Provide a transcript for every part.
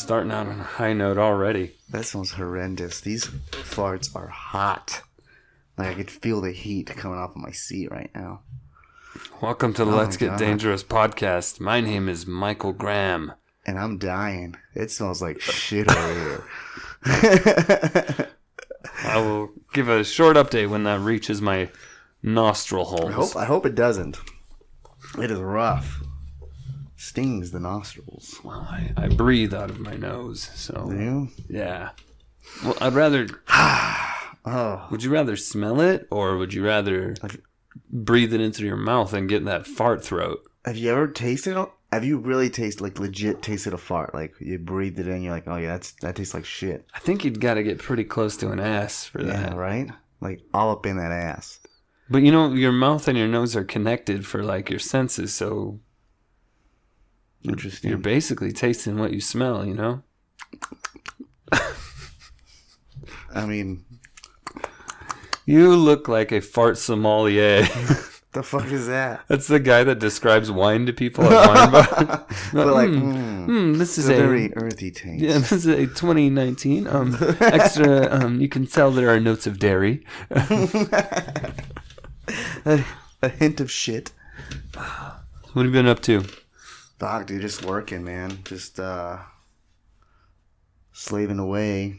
starting out on a high note already. That smells horrendous. These farts are hot. Like I could feel the heat coming off of my seat right now. Welcome to the Let's Get Dangerous podcast. My name is Michael Graham. And I'm dying. It smells like shit over here. I will give a short update when that reaches my nostril holes. I hope it doesn't. It is rough. Stings the nostrils. Well, I breathe out of my nose, so... Do you? Yeah. Well, I'd rather... Oh. Would you rather smell it, or would you rather breathe it into your mouth and get that fart throat? Have you ever tasted it? Have you really legit tasted a fart? Like, you breathed it in, you're like, oh yeah, that tastes like shit. I think you'd got to get pretty close to an ass for that. Yeah, right? Like, all up in that ass. But you know, your mouth and your nose are connected for, like, your senses, so... Interesting. You're basically tasting what you smell, you know? I mean... You look like a fart sommelier. The fuck is that? That's the guy that describes wine to people at wine bar. But like, this is a very earthy taste. Yeah, this is a 2019 extra. You can tell there are notes of dairy. A hint of shit. What have you been up to? Fuck, dude, just working, man. Just slaving away.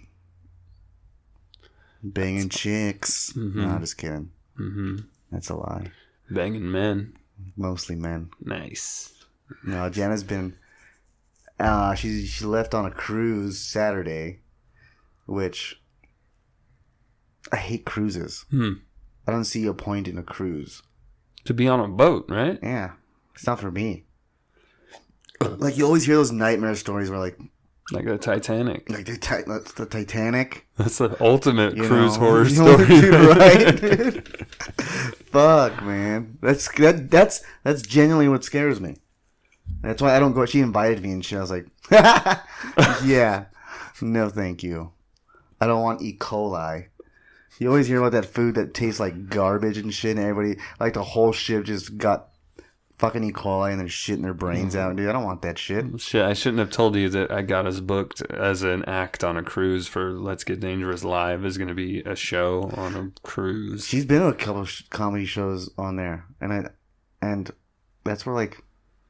Banging chicks. Mm-hmm. No, just kidding. Mm-hmm. That's a lie. Banging men. Mostly men. Nice. No, Jenna's been... she left on a cruise Saturday, which... I hate cruises. I don't see a point in a cruise. To be on a boat, right? Yeah. It's not for me. Like, you always hear those nightmare stories where, like the Titanic. Like the Titanic. That's the ultimate cruise horror story. Right, dude? Fuck, man. That's genuinely what scares me. That's why I don't go. She invited me and shit. I was like, yeah, no, thank you. I don't want E. coli. You always hear about that food that tastes like garbage and shit, and everybody, like, the whole ship just got fucking E. coli and they're shitting their brains out, dude. I don't want that shit. Shit, I shouldn't have told you that I got us booked as an act on a cruise for Let's Get Dangerous Live. Is going to be a show on a cruise. She's been to a couple of comedy shows on there, and that's where, like,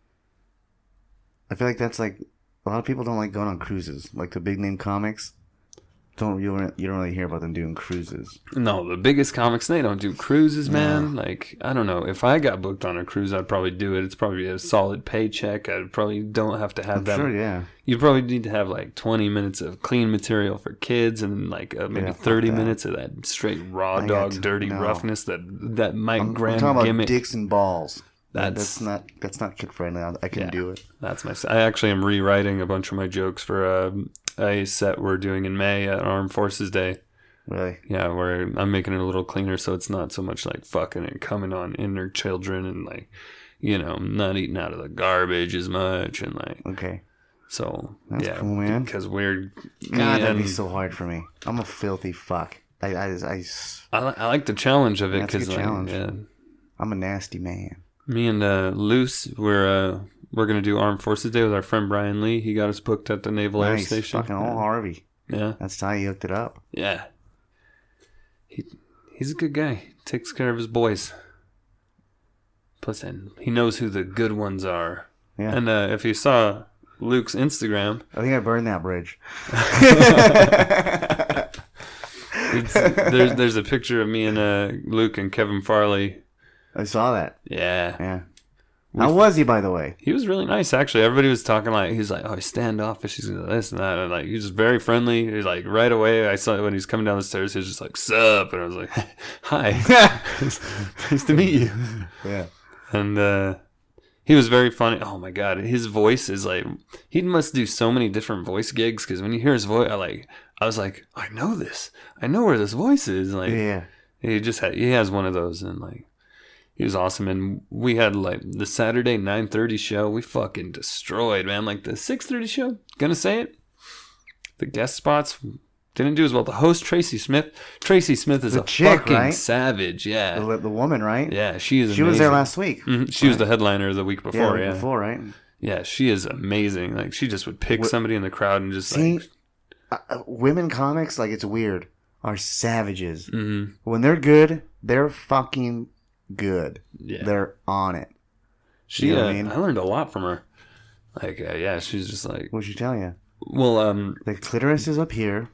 I feel like that's like a lot of people don't like going on cruises. Like the big name comics, you don't really hear about them doing cruises. No, the biggest comics, they don't do cruises, man. Like, I don't know. If I got booked on a cruise, I'd probably do it. It's probably a solid paycheck. I probably don't have to have that. Sure, yeah. You probably need to have like 20 minutes of clean material for kids, and like maybe 30 minutes of that straight raw dog dirty roughness that Mike Graham I'm talking gimmick. About dicks and balls. That's not kid friendly. I can do it. That's I actually am rewriting a bunch of my jokes for a set we're doing in May at Armed Forces Day. Really? Yeah, where I'm making it a little cleaner so it's not so much like fucking and coming on inner children and, like, you know, not eating out of the garbage as much and, like, okay. So that's yeah, cool, man. Because we're that'd be so hard for me. I'm a filthy fuck. I like the challenge of it because, like, I'm a nasty man. Me and Luce, we're gonna do Armed Forces Day with our friend Brian Lee. He got us booked at the Naval Air Station. Fucking old Harvey. Yeah, that's how he hooked it up. Yeah, he's a good guy. Takes care of his boys. Plus, and he knows who the good ones are. Yeah. And if you saw Luke's Instagram, I think I burned that bridge. there's a picture of me and Luke and Kevin Farley. I saw that. Yeah. How was he, by the way? He was really nice, actually. Everybody was talking like, he's like, oh, he's standoffish, he's this and that. And, like, he was very friendly. He's like, right away, I saw when he's coming down the stairs, he was just like, sup? And I was like, hi. Nice to meet you. Yeah. And he was very funny. Oh, my God. His voice is like, he must do so many different voice gigs, because when you hear his voice, I was like, I know this. I know where this voice is. Like, yeah. He has one of those, and, like, he was awesome. And we had, like, the Saturday 9:30 show. We fucking destroyed, man. Like, the 6:30 show, gonna say it, the guest spots didn't do as well. The host, Tracy Smith is a chick, fucking right? Savage. Yeah. The woman, right? Yeah, she is amazing. She was there last week. Mm-hmm. She was the headliner the week before. Yeah, the week before, right? Yeah, she is amazing. Like, she just would pick somebody in the crowd and just See, like... women comics, like, it's weird, are savages. Mm-hmm. When they're good, they're fucking good. Yeah. They're on it. She, You know what I mean? I learned a lot from her. Like, yeah, she's just like... What'd she tell you? Well, The clitoris is up here.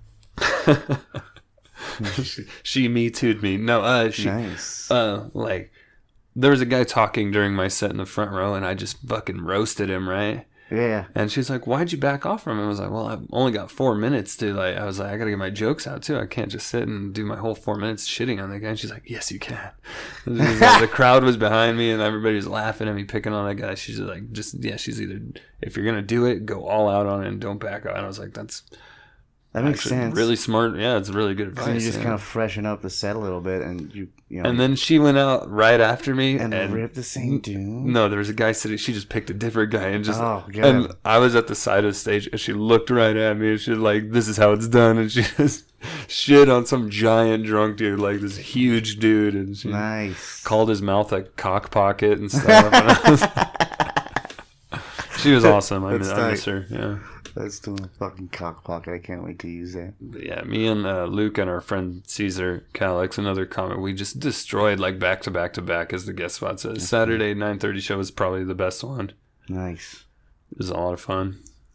she me too'd me. No, she... Nice. Like, there was a guy talking during my set in the front row, and I just fucking roasted him, right? Yeah. And she's like, "Why'd you back off from him?" I was like, "Well, I've only got 4 minutes to like." I was like, "I gotta get my jokes out too. I can't just sit and do my whole 4 minutes shitting on that guy." And she's like, "Yes, you can." And she was like, the crowd was behind me, and everybody was laughing at me, picking on that guy. She's just like, she's either, if you're gonna do it, go all out on it and don't back out. And I was like, "That's That makes sense. really smart. Yeah, it's really good advice." Then you just kind of freshen up the set a little bit, and you know. And then she went out right after me and ripped the same dude. No, there was a guy sitting. She just picked a different guy and just. Oh, God. And I was at the side of the stage, and she looked right at me, and she's like, "This is how it's done." And she just shit on some giant drunk dude, like this huge dude, and she Nice. called his mouth a cock pocket and stuff. And I was, she was awesome. I miss her. Yeah. That's still a fucking cock pocket. I can't wait to use that. But yeah, me and Luke and our friend Caesar Calix, another comic, we just destroyed like back to back to back, as the guest spot says. Saturday 9:30 show was probably the best one. Nice. It was a lot of fun.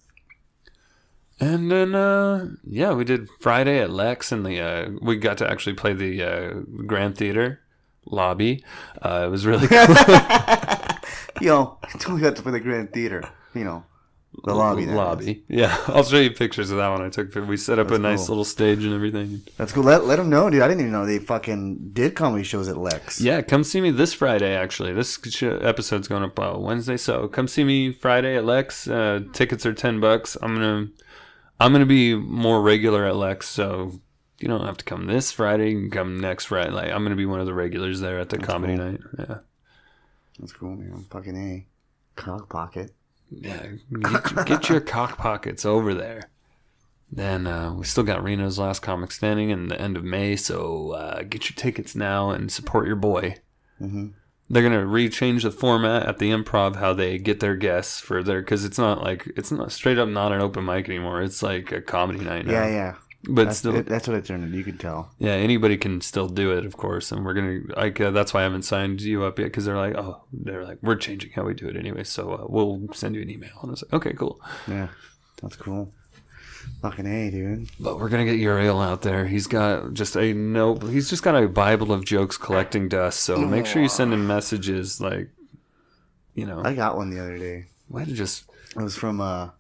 And then yeah, we did Friday at Lex, and we got to actually play the Grand Theater lobby. It was really cool. Yo, I totally got to play the Grand Theater. You know. The lobby. Yeah, I'll show you pictures of that one I took. We set up a nice little stage and everything. That's cool. Let them know, dude. I didn't even know they fucking did comedy shows at Lex. Yeah, come see me this Friday, actually. This episode's going up Wednesday, so come see me Friday at Lex. Tickets are $10. I'm gonna be more regular at Lex, so you don't have to come this Friday. You can come next Friday. Like, I'm gonna be one of the regulars there at the comedy night. Yeah, that's cool, man. Fucking A. Cock pocket. Yeah, get your cock pockets over there. Then we still got Reno's Last Comic Standing in the end of May, so get your tickets now and support your boy. Mm-hmm. They're gonna rechange the format at the Improv, how they get their guests for their, because it's not straight up not an open mic anymore. It's like a comedy night now. Yeah. But that's what it turned into. You can tell. Yeah, anybody can still do it, of course, and we're gonna that's why I haven't signed you up yet, because they're like, we're changing how we do it anyway, so we'll send you an email. And I was like, okay, cool. Yeah, that's cool. Fucking A, dude. But we're gonna get Uriel out there. He's just got a Bible of jokes collecting dust. So make sure you send him messages, like, you know. I got one the other day. It was from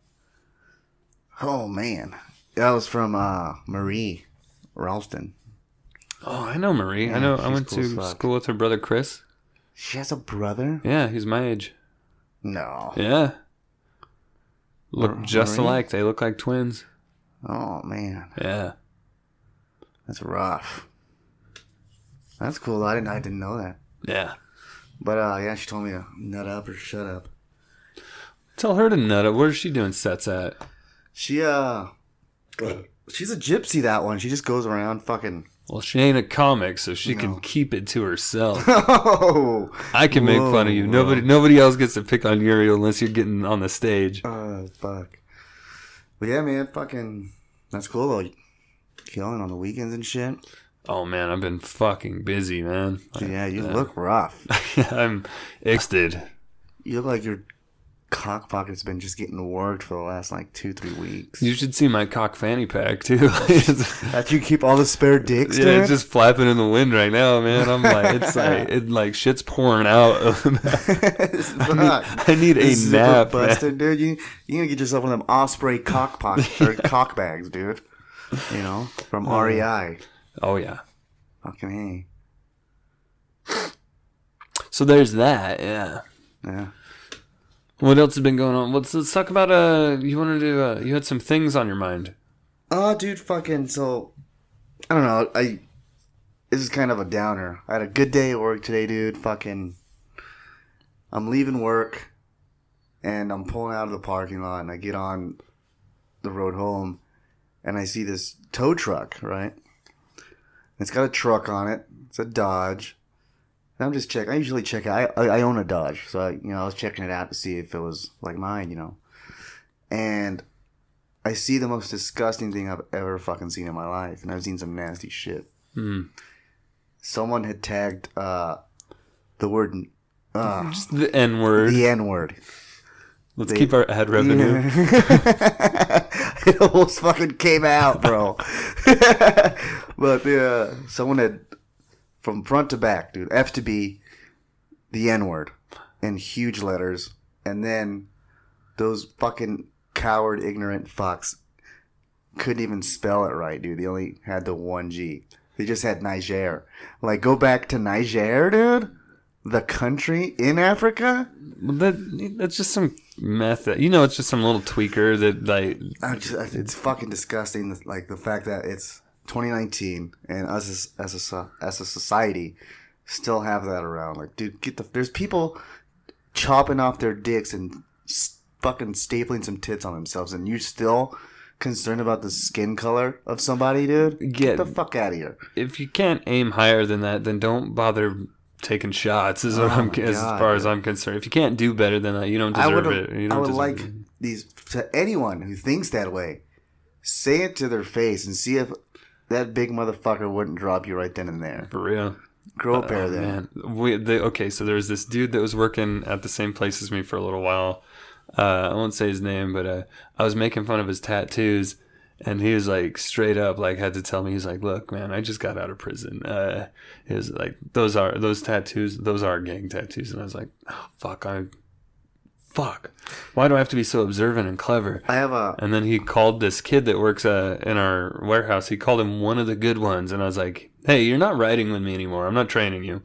oh man. That was from Marie Ralston. Oh, I know Marie. Yeah, I know. I went cool to school with her brother Chris. She has a brother? Yeah, he's my age. No. Yeah. Look just Marie? alike. They look like twins. Oh man. Yeah. That's rough. That's cool though. I didn't know that. Yeah. But yeah, she told me to nut up or shut up. Tell her to nut up. Where's she doing sets at? She's a gypsy, that one. She just goes around fucking... Well, she ain't a comic, so she can keep it to herself. Oh! I can make fun of you. Nobody else gets to pick on Uriel unless you're getting on the stage. Oh, fuck. But yeah, man, fucking... That's cool, though. Killing on the weekends and shit. Oh, man, I've been fucking busy, man. Yeah, you look rough. I'm exhausted. You look like your cock pocket's been just getting worked for the last, 2-3 weeks. You should see my cock fanny pack, too. That you keep all the spare dicks, dude? Yeah, it's just flapping in the wind right now, man. I'm like, shit's pouring out. I need a nap, busted, dude. You gonna get yourself one of them Osprey cock pockets, or cock bags, dude. You know, from REI. Oh, yeah. Fucking hey. So there's that, yeah. Yeah. What else has been going on? Let's talk about, you wanted to, you had some things on your mind. Dude, fucking, so, I don't know, this is kind of a downer. I had a good day at work today, dude. Fucking, I'm leaving work, and I'm pulling out of the parking lot, and I get on the road home, and I see this tow truck, right? It's got a truck on it. It's a Dodge. I'm just checking. I usually check it. I own a Dodge, so I was checking it out to see if it was like mine, and I see the most disgusting thing I've ever fucking seen in my life, and I've seen some nasty shit. Someone had tagged the word, just the N word. The N word. Let's keep our ad revenue. It almost fucking came out, bro. But someone had, from front to back, dude, F to B, the N word in huge letters, and then those fucking coward, ignorant fucks couldn't even spell it right, dude. They only had the one G. They just had Niger. Like, go back to Niger, dude. The country in Africa. That's just some meth. It's just some little tweaker that like. It's fucking disgusting. Like the fact that it's 2019 and us as a society still have that around. Like, dude, there's people chopping off their dicks and fucking stapling some tits on themselves, and you still concerned about the skin color of somebody, dude? Get the fuck out of here. If you can't aim higher than that, then don't bother taking shots. As far as I'm concerned, if you can't do better than that, you don't deserve it. I would like to anyone who thinks that way, say it to their face and see if that big motherfucker wouldn't drop you right then and there. For real. Grow a pair then. Okay, so there was this dude that was working at the same place as me for a little while. I won't say his name, but I was making fun of his tattoos, and he was like straight up like had to tell me, he's like, look, man, I just got out of prison. He was like, those tattoos, those are gang tattoos. And I was like, oh, fuck, why do I have to be so observant and clever? And then he called this kid that works in our warehouse. He called him one of the good ones, and I was like, hey, you're not riding with me anymore. I'm not training you.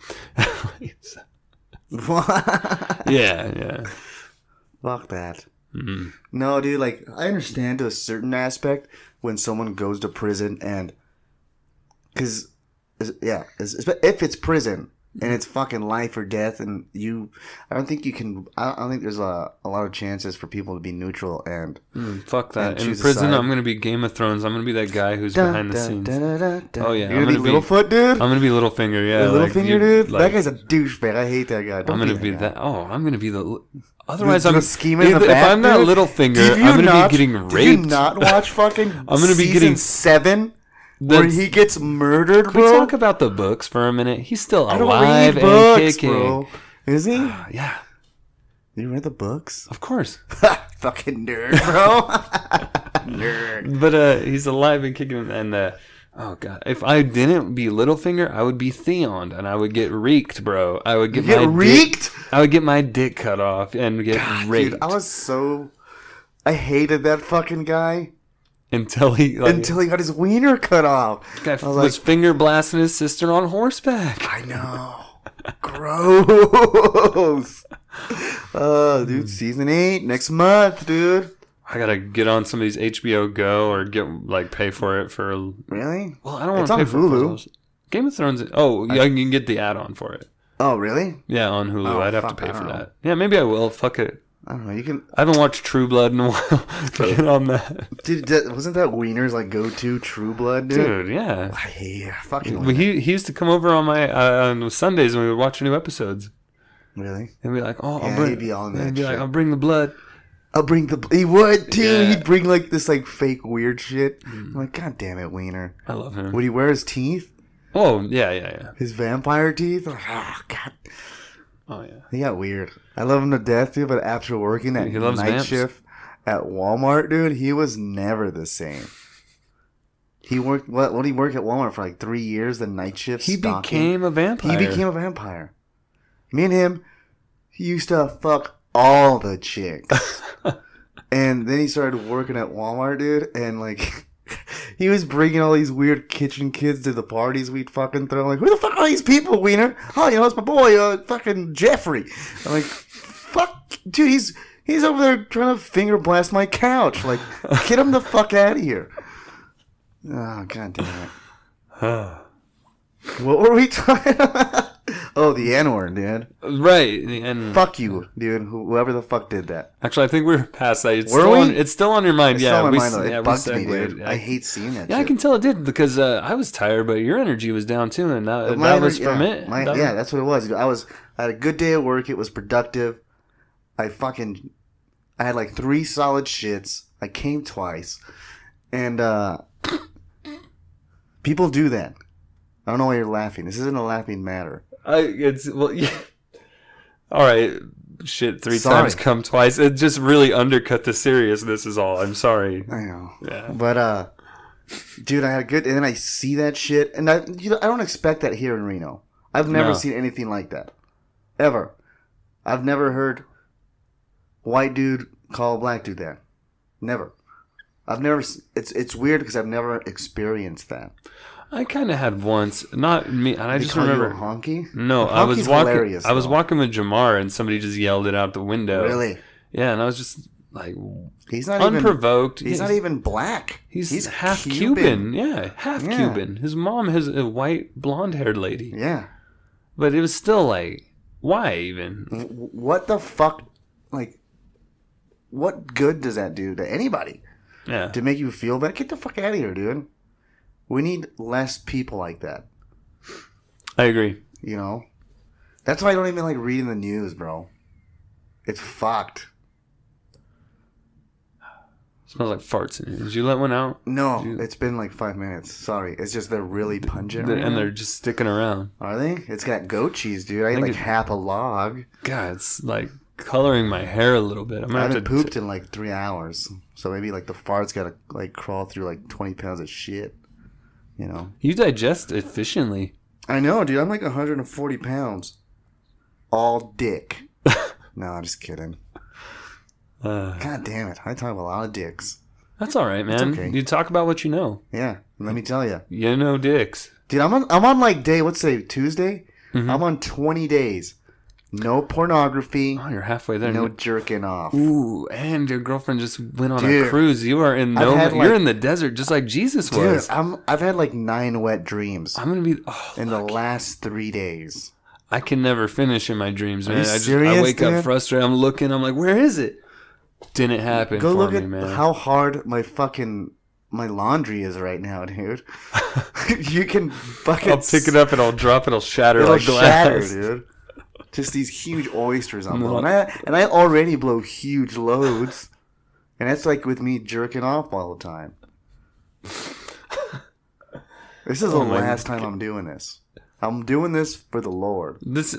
Yeah. Fuck that. Mm-hmm. No, dude, like, I understand to a certain aspect when someone goes to prison and... Because, if it's prison and it's fucking life or death and I don't think there's a lot of chances for people to be neutral and... fuck that. In prison, I'm going to be Game of Thrones. I'm going to be that guy who's behind the scenes. Oh, yeah. You're going to be Littlefoot, dude? I'm going to be Littlefinger, yeah. Littlefinger, dude? That guy's a douchebag. I hate that guy. I'm going to be that. Oh, I'm going to be the... Otherwise, I'm scheming in the back. If I'm that Littlefinger, I'm going to be getting raped. Did you not watch fucking I'm gonna be getting 7? Where he gets murdered, bro? Can we talk about the books for a minute? He's still alive and books, kicking. Bro. Is he? Yeah. You read the books? Of course. Fucking nerd, bro. Nerd. But he's alive and kicking, and oh god, if I didn't be Littlefinger, I would be Theon, and I would get reeked, bro. I would get reeked. I would get my dick cut off and get raped. Dude, I hated that fucking guy. Until he got his wiener cut off. This guy was finger blasting his sister on horseback. I know. Gross. Dude, season 8 next month, dude. I gotta get on some of these HBO Go or pay for it for. Really? Well, I don't want to pay for Hulu. Game of Thrones. Oh, I can get the add-on for it. Oh, really? Yeah, on Hulu. I'd have to pay for that. Yeah, maybe I will. Fuck it. I don't know. You can. I haven't watched True Blood in a while. Get on that. Dude, wasn't that Wiener's go-to True Blood, dude? Dude, yeah. Fucking. He used to come over on my on Sundays when we would watch new episodes. Really? And be like, oh, he'd be on that. He'd be like, I'll bring the blood. He would too. Yeah. He'd bring this fake weird shit. I'm like, God damn it, Wiener. I love him. Would he wear his teeth? Oh yeah. His vampire teeth. Oh God. Oh yeah. He got weird. I love him to death, dude. But after working that night shift at Walmart, dude, he was never the same. He worked. What did he work at Walmart for 3 years? The night shift. He became a vampire. Me and him, he used to fuck all the chicks. And then he started working at Walmart, dude, and he was bringing all these weird kitchen kids to the parties we'd fucking throw. I'm like, who the fuck are these people, Wiener? Oh, it's my boy, fucking Jeffrey. I'm like, fuck, dude, he's over there trying to finger blast my couch. Get him the fuck out of here. Oh, God damn it. What were we talking about? Oh, the N-word, dude. Right. And Fuck you, dude. Whoever the fuck did that. actually, I think we're past that. It's Were still we? it's still on your mind. It's yeah, still on we, my mind, though. yeah, It we bugs me, segued. dude. I hate seeing that Yeah, shit. I can tell it did because I was tired, but your energy was down too, and that was from it. Yeah, that's what it was. Dude. I had a good day at work. It was productive. I had like 3 solid shits. I came twice, and people do that. I don't know why you're laughing. This isn't a laughing matter. Yeah. All right, shit. 3 Sorry. times come twice. It just really undercut the seriousness. Is all. I'm sorry. I know. Yeah. But dude, I had a good, and then I see that shit, and I don't expect that here in Reno. I've never seen anything like that, ever. I've never heard white dude call a black dude that. Never. I've never. It's weird because I've never experienced that. I kind of had once, not me, and I They just call remember. you a honky? No, A I was honky's walking. hilarious, I was though. walking with Jamar, and somebody just yelled it out the window. Really? Yeah, and I was just like, He's not unprovoked. He's not even black. He's half Cuban. Yeah, half Cuban. His mom is a white, blonde-haired lady. Yeah. But it was still like, why even? What the fuck? Like, what good does that do to anybody? Yeah. To make you feel bad? Get the fuck out of here, dude. We need less people like that. I agree. You know? That's why I don't even like reading the news, bro. It's fucked. Smells like farts in here. Did you let one out? No, it's been like 5 minutes. Sorry. It's just they're really pungent. right And now. they're just sticking around. Are they? It's got goat cheese, dude. I ate think like half a log. God, it's like coloring my hair a little bit. I'm I gonna have haven't to pooped in like 3 hours. So maybe like the farts gotta like crawl through like 20 pounds of shit. You know? You digest efficiently. I know, dude. I'm like 140 pounds. All dick. No, I'm just kidding. God damn it. I talk about a lot of dicks. That's all right, man. okay. You talk about what you know. Yeah. Let me tell you. You know dicks. Dude, I'm on like day, what's today, Tuesday? Mm-hmm. I'm on 20 days. No pornography. Oh, you're halfway there. No jerking off. Ooh, and your girlfriend just went on Dude, a cruise. You are in you're in the desert just like Jesus Dude, was. I've had like 9 wet dreams I'm gonna be in the last 3 days. I can never finish in my dreams, man. you I serious, wake up dude? frustrated. I'm looking. I'm like, where is it? Didn't happen Go for look me, at man. how hard my laundry is right now, dude. You can fucking I'll pick it up and I'll drop it. It'll shatter It'll like glass. shatter, dude. Just these huge oysters I'm blowing. And I already blow huge loads. And that's like with me jerking off all the time. This is the last time I'm doing this. I'm doing this for the Lord.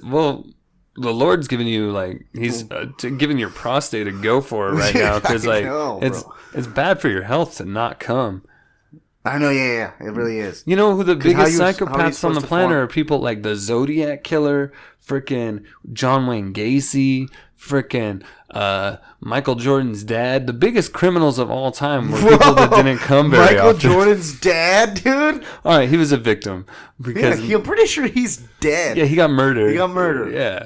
The Lord's giving you like he's giving your prostate a go for it right now because like know, it's bad for your health to not come. I know, yeah, it really is. You know who the biggest how are you psychopaths on supposed the to planet form- are? People like the Zodiac Killer, frickin' John Wayne Gacy, frickin' Michael Jordan's dad. The biggest criminals of all time were people that didn't come very Michael often. Jordan's dad, dude? All right, he was a victim Yeah, because I'm pretty sure he's dead. he got murdered. He got murdered. Yeah.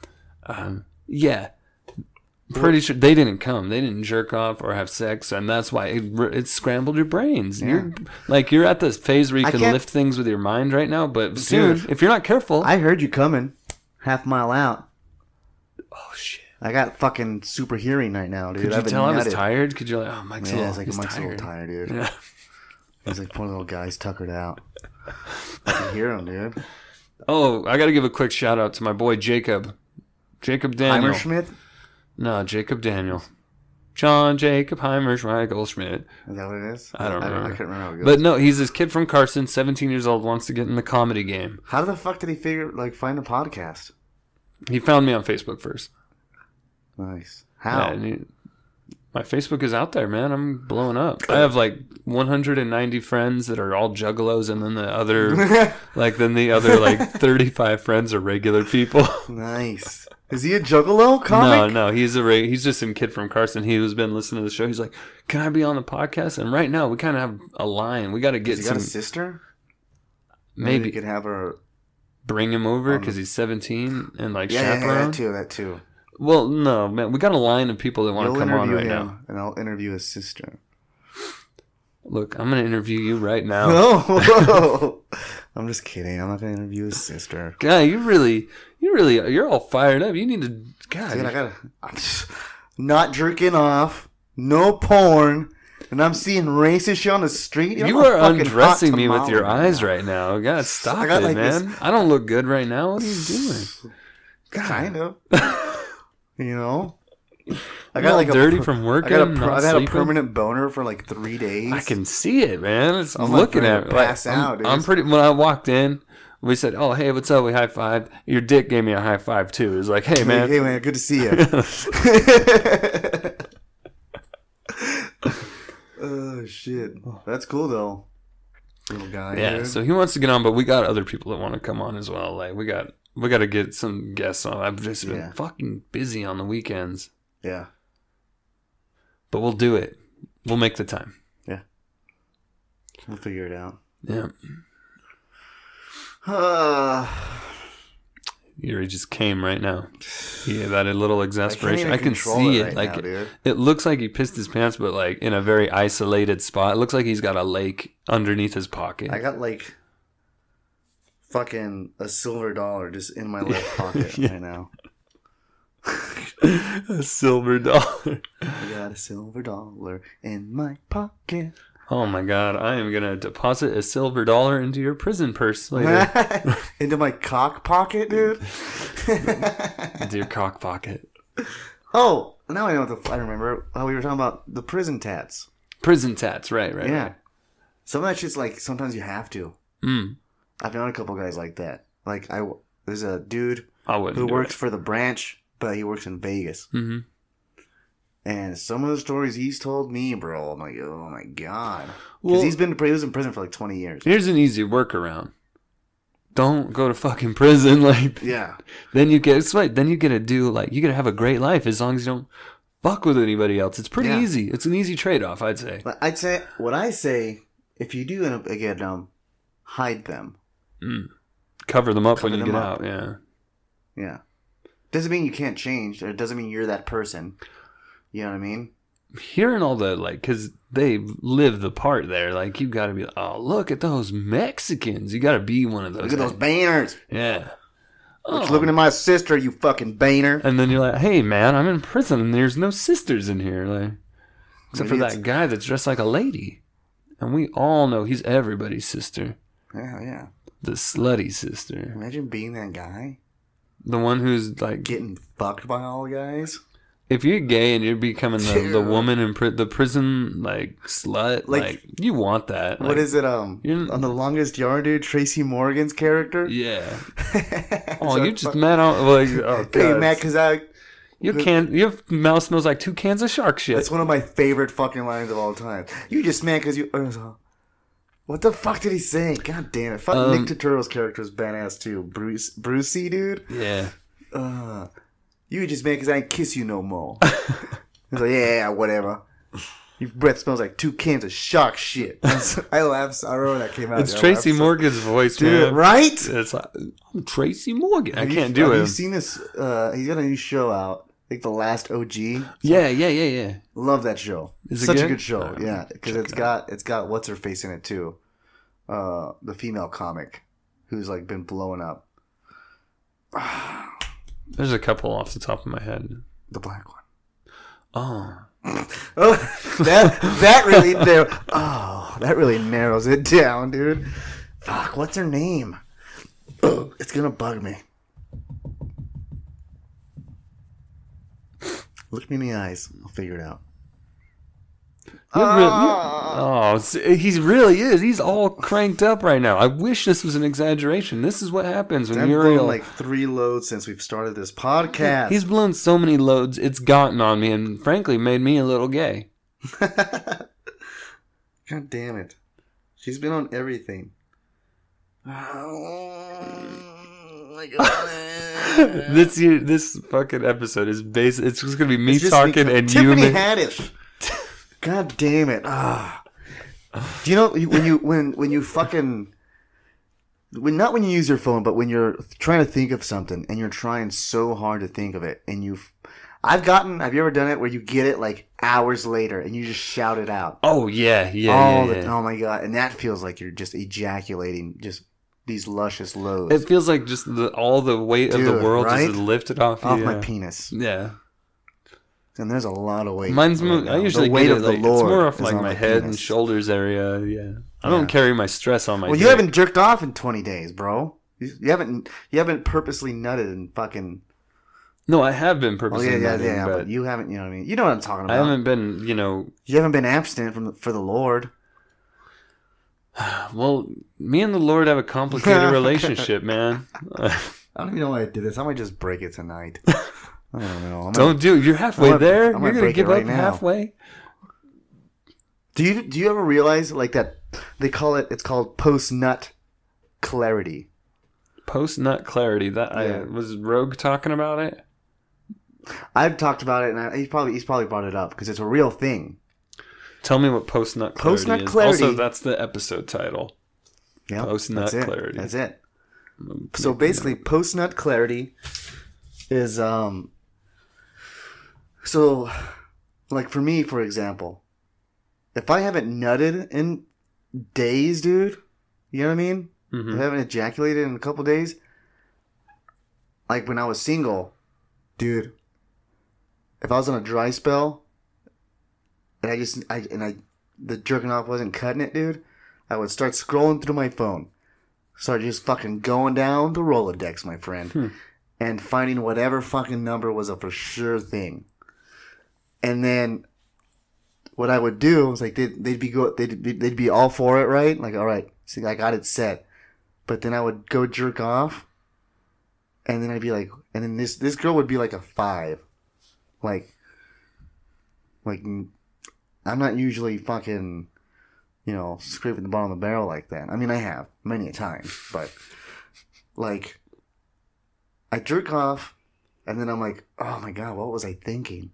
Yeah. Pretty sure they didn't come. They didn't jerk off or have sex, and that's why it scrambled your brains. Yeah. You're at this phase where you can can't- lift things with your mind right now, but soon, if you're not careful, I heard you coming. Half mile out. oh shit! I got fucking super hearing right now, dude. Could you I've been tell I was nutted. tired? Could you like, oh, Mike's Yeah, a it's little, like he's Mike's a tired. little tired, dude. Yeah. He's like poor little guy's tuckered out. I can hear him, dude. Oh, I got to give a quick shout out to my boy Jacob Daniel. Heimerschmidt? No, Jacob Daniel. John Jacob Heimerschmidt Schmidt. Is that what it is? I don't remember. I can't remember how it goes. But no, he's this kid from Carson, 17 years old, wants to get in the comedy game. How the fuck did he find a podcast? He found me on Facebook first. Nice. How? Yeah, and my Facebook is out there, man. I'm blowing up. I have like 190 friends that are all juggalos, and then the other, like 35 friends are regular people. Nice. Is he a juggalo comic? No, he's just some kid from Carson. He who's been listening to the show. He's like, "Can I be on the podcast?" And right now, we kind of have a line. We got to get Has he got a sister? Maybe you could have her. bring him over because he's 17 and like Yeah, chaperone. that too. Well, no, man, we got a line of people that want to You'll come on interview right him, now. and I'll interview his sister. Look, I'm gonna interview you right now. Oh, I'm just kidding. I'm not gonna interview his sister. God, you're all fired up. You need to. God, Dude, I'm just not jerking off, no porn, and I'm seeing racist shit on the street. you are undressing me with your eyes right now. God, stop it, like man. I don't look good right now. What are you doing? God. Kind of. You know? I got like dirty from working. I had a permanent boner for like 3 days. I can see it, man. I'm looking at it. Pass out, dude. I'm pretty. When I walked in, we said, "Oh, hey, what's up?" We high fived. Your dick gave me a high five too. It was like, "Hey, man. Hey, man. Good to see you." Oh shit. That's cool though. Little guy. Yeah. Dude. So he wants to get on, but we got other people that want to come on as well. Like we got to get some guests on. I've just been fucking busy on the weekends. Yeah. But we'll do it. We'll make the time. Yeah. We'll figure it out. Yeah. Yuri just came right now. He had a little exasperation. I can see it. Like it looks like he pissed his pants, but like in a very isolated spot. It looks like he's got a lake underneath his pocket. I got like fucking a silver dollar just in my left pocket right now. A silver dollar. I got a silver dollar in my pocket. Oh my god, I am gonna deposit a silver dollar into your prison purse later. Into my cock pocket, dude? Into your cock pocket. Oh, now I know what I remember how we were talking about the prison tats. Prison tats, right. Yeah. Right. Some of that shit's like, sometimes you have to. I've known a couple guys like that. Like, there's a dude who works for the branch, but he works in Vegas. Mm-hmm. And some of the stories he's told me, bro, I'm like, oh my god. Because he was in prison for like 20 years. Here's an easy workaround. Don't go to fucking prison. Like, yeah. Then you get to do, like, you get to have a great life as long as you don't fuck with anybody else. It's pretty easy. It's an easy trade-off, I'd say. But what I say, if you do end up get them, hide them. Cover them up when you get out, yeah. Yeah. Doesn't mean you can't change. Or it doesn't mean you're that person. You know what I mean? Hearing all the, like, because they live the part there, like, you got to be like, oh, look at those Mexicans. You got to be one of those. Look at those banners. Yeah. Looking at my sister, you fucking banner. And then you're like, hey, man, I'm in prison and there's no sisters in here. Like, except for that guy that's dressed like a lady. And we all know he's everybody's sister. Yeah. The slutty sister. Imagine being that guy. The one who's, like, getting fucked by all the guys. If you're gay and you're becoming the woman in the prison, like, slut, like you want that. What is it? On The Longest Yard, dude, Tracy Morgan's character? Yeah. Oh, you just mad on, like, oh, hey, mad because your mouth smells like 2 cans of shark shit. That's one of my favorite fucking lines of all time. You just mad because you... What the fuck did he say? God damn it. Fuck, Nick Turturro's character was badass too. Brucey, dude. Yeah. You just mad because I ain't kiss you no more. He's like, yeah, whatever. Your breath smells like 2 cans of shark shit. I laughed. I remember when that came out. It's Tracy Morgan's voice, dude, man. Right? It's like, I'm Tracy Morgan. I can't do it. Have you seen this? He's got a new show out. I think The Last OG. Yeah. Love that show. Is it Such good? a good show. Yeah, because it's got what's her face in it too. The female comic who's like been blowing up. There's a couple off the top of my head. The black one. Oh, that really narrows it down, dude. Fuck, what's her name? It's gonna bug me. Look me in the eyes. I'll figure it out. He really is. He's all cranked up right now. I wish this was an exaggeration. This is what happens when you're blown like 3 loads since we've started this podcast. He's blown so many loads, it's gotten on me and frankly made me a little gay. God damn it. She's been on everything. Oh my God. This fucking episode is it's just gonna be me talking and Tiffany Haddish. God damn it! Do you know when you fucking not when you use your phone, but when you're trying to think of something and you're trying so hard to think of it, and have you ever done it where you get it like hours later and you just shout it out? Oh yeah. Oh my God! And that feels like you're just ejaculating just these luscious loads. It feels like just all the weight of the Dude, world right? just lifted off you. Off my penis. Yeah. And there's a lot of weight. Mine's right I now. usually the weight get it, of the like, Lord. it's more off is like on my head and penis. shoulders area. Yeah. I don't carry my stress on my Well, you dick. haven't jerked off in 20 days, bro. You haven't purposely nutted and fucking. No, I have been Oh purposely yeah, nutting, but you haven't. You know what I mean? You know what I'm talking I about. haven't been, You haven't been abstinent for the Lord. well, me and the Lord have a complicated relationship, man. I don't even know why I did this. I might just break it tonight. I don't know. Don't do it. You're halfway there. I'm You're gonna going to break give it right up now. halfway? Do you ever realize like that? They call it. It's called post nut clarity. Post nut clarity. Was Rogue talking about it? I've talked about it, and he's probably brought it up because it's a real thing. Tell me what post nut clarity Post-nut is. clarity- Also, that's the episode title. Yeah, Post-nut clarity. That's it. So basically, post nut clarity is So, like for me, for example, if I haven't nutted in days, dude, you know what I mean? Mhm. If I haven't ejaculated in a couple days, like when I was single, dude, if I was on a dry spell, and the jerking off wasn't cutting it, dude, I would start scrolling through my phone, start just fucking going down the Rolodex, my friend, and finding whatever fucking number was a for sure thing. And then what I would do was like they'd be all for it, right? Like, all right, see, I got it set. But then I would go jerk off, and then I'd be like, and then this girl would be like a 5, like I'm not usually fucking, scraping the bottom of the barrel like that. I mean, I have many a time, but like I jerk off, and then I'm like, oh my god, what was I thinking?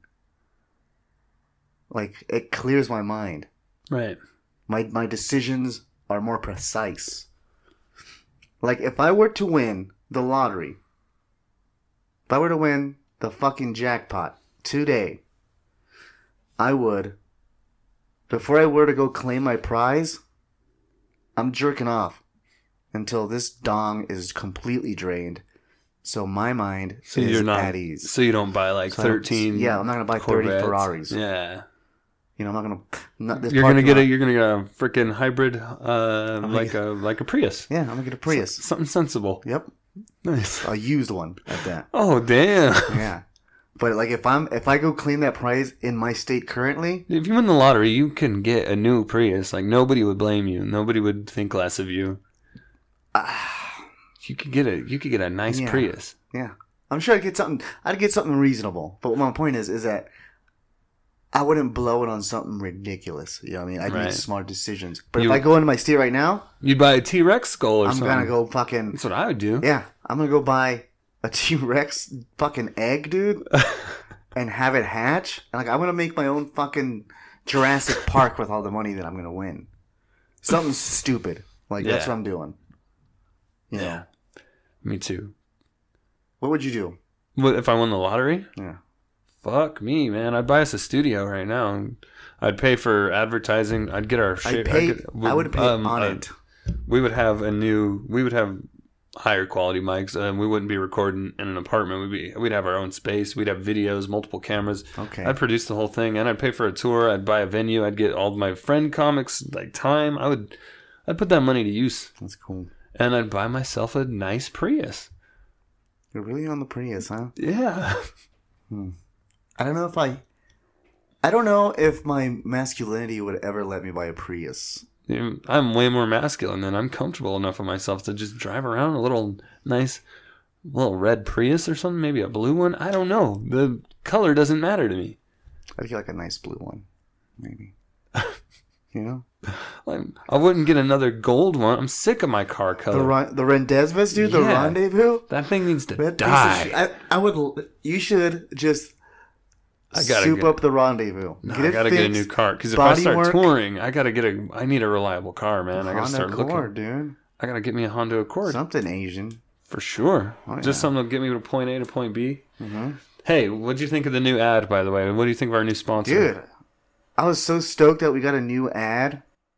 Like, it clears my mind. Right. My decisions are more precise. Like, if I were to win the lottery, if I were to win the fucking jackpot today, I would, before I were to go claim my prize, I'm jerking off until this dong is completely drained. So my mind is at ease. So you don't buy like 13. Yeah, I'm not gonna buy 30 Corvettes. Ferraris. Yeah. I'm not gonna. You're gonna get a freaking hybrid, like a Prius. Yeah, I'm gonna get a Prius. Something sensible. Yep, Nice. a used one at that. Oh damn. Yeah, but like if I go claim that prize in my state currently, If you win the lottery, you can get a new Prius. Like nobody would blame you. Nobody would think less of you. You could get a nice Yeah. Prius. yeah, I'm sure I'd get something reasonable. But my point is that I wouldn't blow it on something ridiculous. You know what I mean? I'd Right. make smart decisions. But You- if I go into my state right now, You'd buy a T-Rex skull or I'm something. gonna go fucking. That's what I would do. Yeah, I'm gonna go buy a T-Rex fucking egg, dude, and have it hatch. And like, I'm gonna make my own fucking Jurassic Park with all the money that I'm gonna win. Something stupid. Like, that's Yeah. what I'm doing. You know? Yeah. Me too. What would you do? What if I won the lottery? Yeah. Fuck me, man. I'd buy us a studio right now. I'd pay for advertising. I'd get our shit. I would pay on it. We would have higher quality mics. We wouldn't be recording in an apartment. We'd have our own space. We'd have videos, multiple cameras. Okay. I'd produce the whole thing, and I'd pay for a tour. I'd buy a venue. I'd get all of my friend comics like time. I'd put that money to use, That's cool. and I'd buy myself a nice Prius. You're really on the Prius, huh? Yeah. I don't know if my masculinity would ever let me buy a Prius. I'm way more masculine than I'm comfortable enough with myself to just drive around a little nice little red Prius or something, maybe a blue one. I don't know. The color doesn't matter to me. I'd get like a nice blue one, maybe. You know, Like, I wouldn't get another gold one. I'm sick of my car color. the Rendezvous, dude, the Yeah. Rendezvous. That thing needs to That piece of die. shit. I would. You should just I gotta soup get- up the Rendezvous. No, Get I it gotta get a fixed. new car because if I start Bodywork. touring, I need a reliable car, man. I gotta Honda start Accord, looking. dude. I gotta get me a Honda Accord Something Asian. for sure. Oh, Just yeah. something to get me to point A to point B. Mm-hmm. Hey, what'd you think of the new ad, by the way? What do you think of our new sponsor? Dude, I was so stoked that we got a new ad.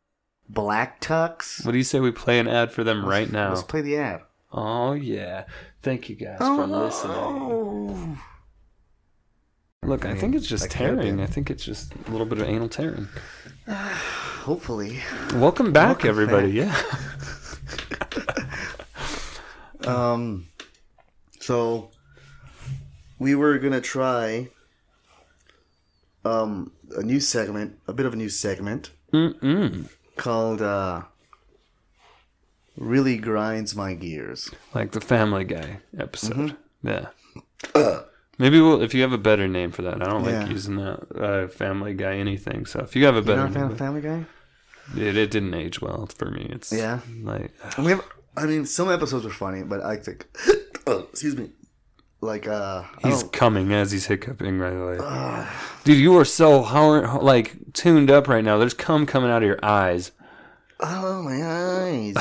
Black Tux. What do you say we play an ad for them right now? Let's play the ad. Oh, yeah. Thank you guys for listening. Oh. Look, I think it's just tearing. I think it's just a little bit of anal tearing. Hopefully. Welcome back, everybody. Back. Yeah. So we were gonna try a new segment, a bit of a new segment called "Really Grinds My Gears," like the Family Guy episode. Yeah. Maybe if you have a better name for that. I don't like using that Family Guy anything. So if you have a better name, you're not a fan of Family Guy? It didn't age well for me. It's like some episodes were funny, but I think excuse me. Like he's coming as he's hiccuping right away. Dude, you are so tuned up right now. There's cum coming out of your eyes. Oh, my eyes.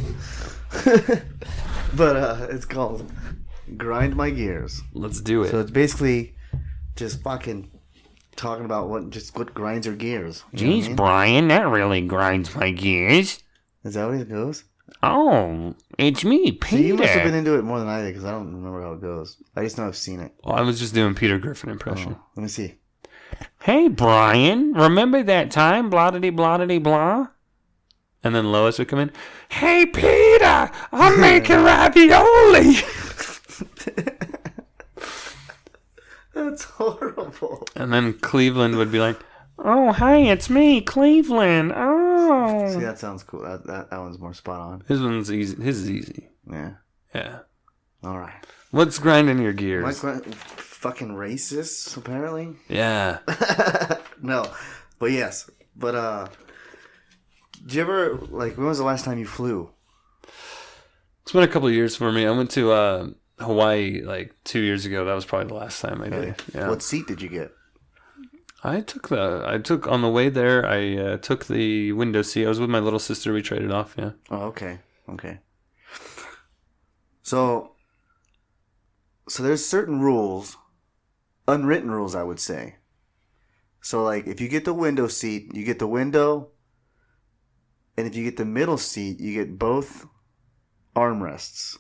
But it's called Grind My Gears. Let's do it. So it's basically just fucking talking about what grinds your gears. Jeez, Brian, that really grinds my gears. Is that what it goes? Oh, it's me, Peter. So you must have been into it more than I did, because I don't remember how it goes. I just know I've seen it. Well, I was just doing Peter Griffin impression. Oh, let me see. Hey, Brian, remember that time? Blah-de-dee-blah-de-dee-blah? And then Lois would come in. Hey, Peter, I'm making ravioli. That's horrible. And then Cleveland would be like, oh, hey, it's me, Cleveland. Oh. See, that sounds cool. That one's more spot on. His one's easy. His is easy. Yeah. Yeah. All right. What's grinding your gears? Fucking racists, apparently. Yeah. No. But yes. But, did you ever, when was the last time you flew? It's been a couple of years for me. I went to Hawaii 2 years ago. That was probably the last time I did. Yeah. What seat did you get? I took on the way there, I took the window seat. I was with my little sister. We traded off, yeah. Oh, okay. So there's certain rules, unwritten rules, I would say. So, if you get the window seat, you get the window. And if you get the middle seat, you get both armrests.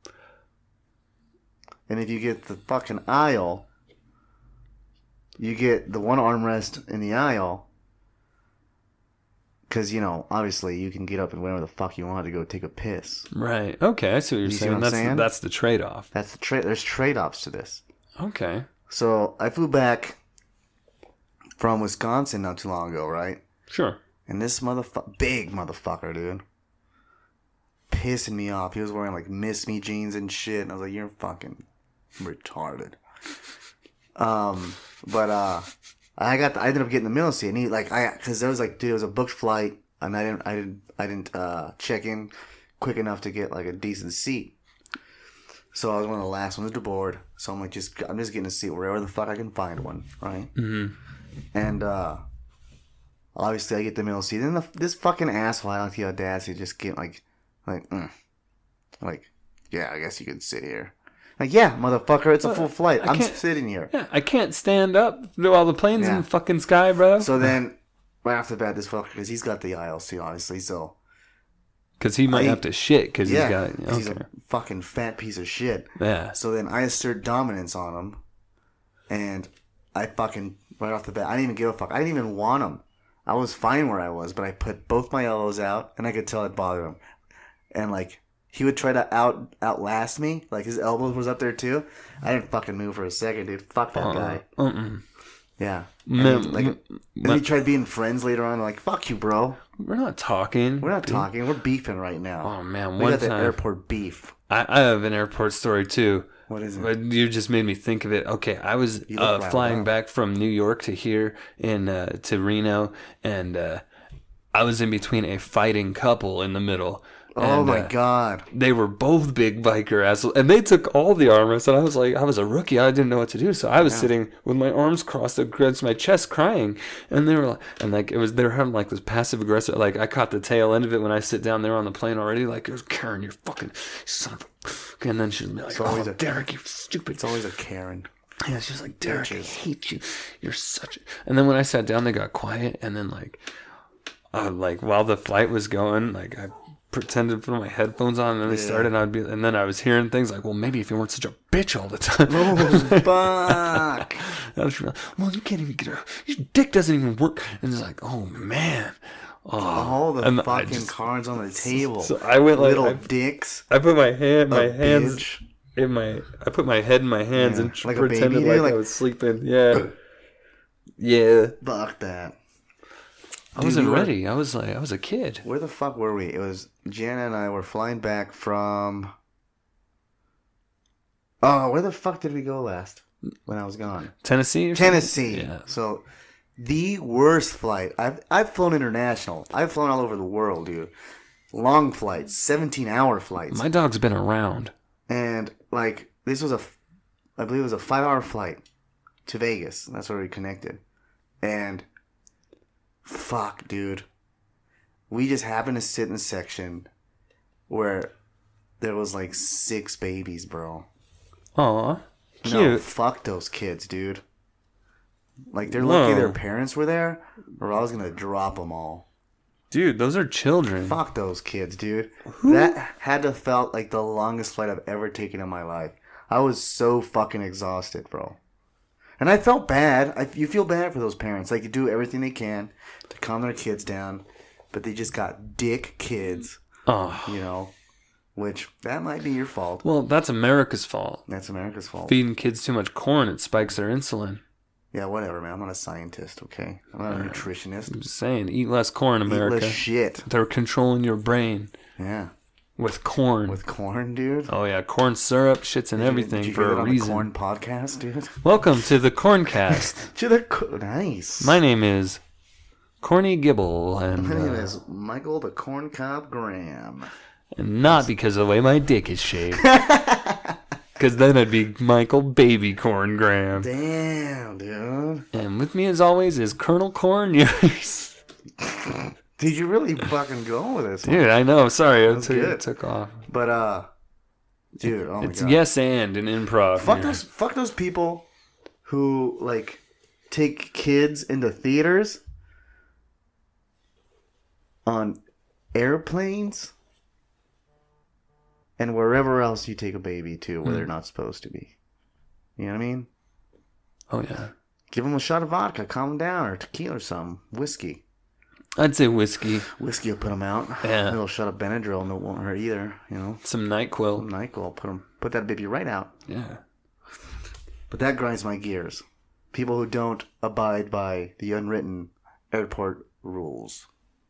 And if you get the fucking aisle, you get the one armrest in the aisle. Because, obviously you can get up and whenever the fuck you want to go take a piss. Right. Okay, I see what you're saying. That's the trade-off. That's there's trade-offs to this. Okay. So, I flew back from Wisconsin not too long ago, right? Sure. And this big motherfucker, dude, pissing me off. He was wearing Miss Me jeans and shit, and I was like, "You're fucking retarded." But I ended up getting the middle seat, and he because there was dude, it was a booked flight, and I didn't check in quick enough to get a decent seat. So I was one of the last ones to board. So I'm just getting a seat wherever the fuck I can find one, right? Mm-hmm. And obviously, I get the middle seat. And then this fucking asshole, I don't have the audacity to just get yeah, I guess you can sit here. Yeah, motherfucker, it's a full flight. I'm sitting here. Yeah, I can't stand up while the plane's in the fucking sky, bro. So then, right off the bat, this fucker, because he's got the aisle seat, obviously, so. Because he might have to shit, because he's got. Okay. He's a fucking fat piece of shit. Yeah. So then I assert dominance on him, and I fucking, right off the bat, I didn't even give a fuck. I didn't even want him. I was fine where I was, but I put both my elbows out, and I could tell it bothered him. And, he would try to outlast me. His elbows was up there, too. I didn't fucking move for a second, dude. Fuck that guy. Yeah. And he tried being friends later on. Fuck you, bro. We're not talking. We're beefing right now. Oh, man. We got the airport beef. I have an airport story, too. What is it? You just made me think of it. Okay, I was flying back from New York to here to Reno, and I was in between a fighting couple in the middle. Oh my god! They were both big biker assholes, and they took all the armrests. And I was a rookie. I didn't know what to do, so I was sitting with my arms crossed against my chest, crying. And they were they were having this passive aggressive. I caught the tail end of it when I sit down there on the plane already. It was Karen, you're fucking son of a. And then she'd be like, "Oh, Derek, you stupid." It's always a Karen. Yeah, she's like, "Derek, I hate you. You're such." And then when I sat down, they got quiet, and then like while the flight was going, like I pretended to put my headphones on, and then they started, and then I was hearing things like, well, maybe if you weren't such a bitch all the time. Oh, fuck. I was like, well, you can't even get your dick doesn't even work. And it's like, oh man. Oh, All the and fucking cards on the table. So I went like little dicks. I put my hands bitch. in my. I put my head in my hands and like a pretended baby, like dude, like- I was sleeping. Yeah, yeah. Fuck that. I wasn't ready. I was a kid. Where the fuck were we? It was Jana and I were flying back from. Oh, where the fuck did we go last? When I was gone, Tennessee. Tennessee. Yeah. So, the worst flight. I've flown international. I've flown all over the world, dude. Long flights, 17-hour flights, My dog's been around. and like this was I believe it was a 5-hour flight to Vegas. That's where we connected, and fuck, dude. We just happened to sit in a section where there was like 6 babies, bro. Aw, cute. No, fuck those kids, dude. Like, they're lucky Whoa. their parents were there, or I was gonna drop them all. Dude, those are children. Fuck those kids, dude. That had to felt like the longest flight I've ever taken in my life. I was so fucking exhausted, bro. And I felt bad. You feel bad for those parents. Like, you do everything they can to calm their kids down, but they just got dick kids, Oh, you know, which that might be your fault. well, that's America's fault. That's America's fault. Feeding kids too much corn, it spikes their insulin. Yeah, whatever, man. I'm not a scientist, okay? I'm not a nutritionist. I'm just saying, eat less corn, Eat America. less shit. They're controlling your brain Yeah. with corn. With corn, dude. Oh yeah, corn syrup, shits and everything Did you for get it a on reason. the corn podcast, dude? Welcome to the Corncast. Nice. My name is Corny Gibble, and, My name is Michael the Corn Cob Graham. and not because of the way my dick is shaped. Because then I'd be Michael Baby Corn Graham. Damn, dude. And with me, as always, is Colonel Corn. Yours. Did you really fucking go with this one? Dude, I know. Sorry, That's it good. took off. But, dude, oh my It's god. yes and an improv. here. Fuck those people who, like, take kids into theaters on airplanes and wherever else you take a baby to where they're not supposed to be. You know what I mean? Oh yeah, Give them a shot of vodka, calm them down, or tequila or something. Whiskey. I'd say whiskey, Whiskey will put them out. Yeah. A little shot of Benadryl and it won't hurt either, you know. some Nyquil. NyQuil, put that baby right out. Yeah. But that grinds my gears. People who don't abide by the unwritten airport rules.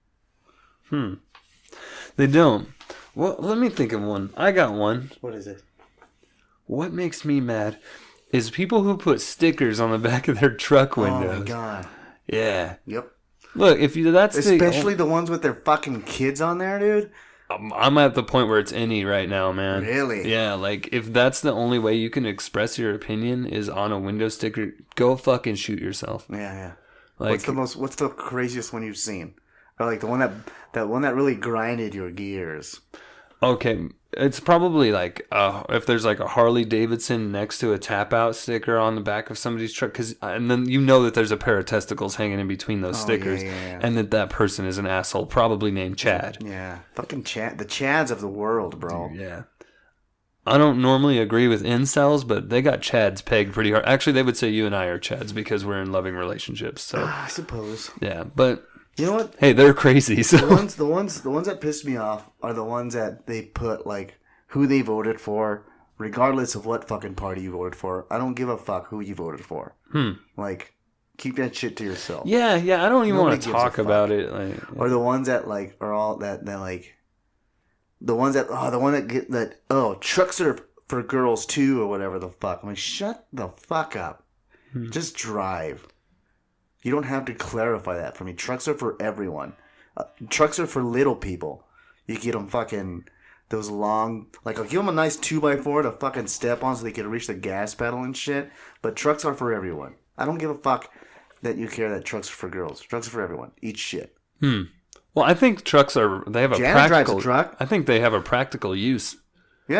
They don't. Well, let me think of one. I got one. What is it? What makes me mad is people who put stickers on the back of their truck windows. Oh my god. Yeah. Yep. Look, if you that's Especially the ones with their fucking kids on there, dude. I'm at the point where it's any right now, man. Really? Yeah, like if that's the only way you can express your opinion is on a window sticker, go fucking shoot yourself. Yeah, yeah. Like What's the craziest one you've seen? Or like the one that really grinded your gears. okay, it's probably like if there's like a Harley Davidson next to a tap out sticker on the back of somebody's truck, and then you know that there's a pair of testicles hanging in between those stickers, yeah. and that person is an asshole, probably named Chad. Yeah. Fucking the Chads of the world, bro. Yeah. I don't normally agree with incels, but they got Chads pegged pretty hard. Actually, they would say you and I are Chads because we're in loving relationships. So I suppose. yeah, but You know what? hey, they're crazy. So The ones that piss me off are the ones that they put like who they voted for, regardless of what fucking party you voted for. I don't give a fuck who you voted for. Like, keep that shit to yourself. yeah, I don't even Nobody want gives to a talk fuck. about it. Like, Or the ones that like are all that like the ones that the one that get that trucks are for girls too or whatever the fuck. I'm like, shut the fuck up. Just drive. You don't have to clarify that for me. Trucks are for everyone. Trucks are for little people. You get them fucking those long, like I'll give them a nice 2x4 to fucking step on so they can reach the gas pedal and shit. But trucks are for everyone. I don't give a fuck that you care that trucks are for girls. Trucks are for everyone. Eat shit. well, I think trucks they have a Jana drives a practical. truck. I think they have a practical use. Yeah.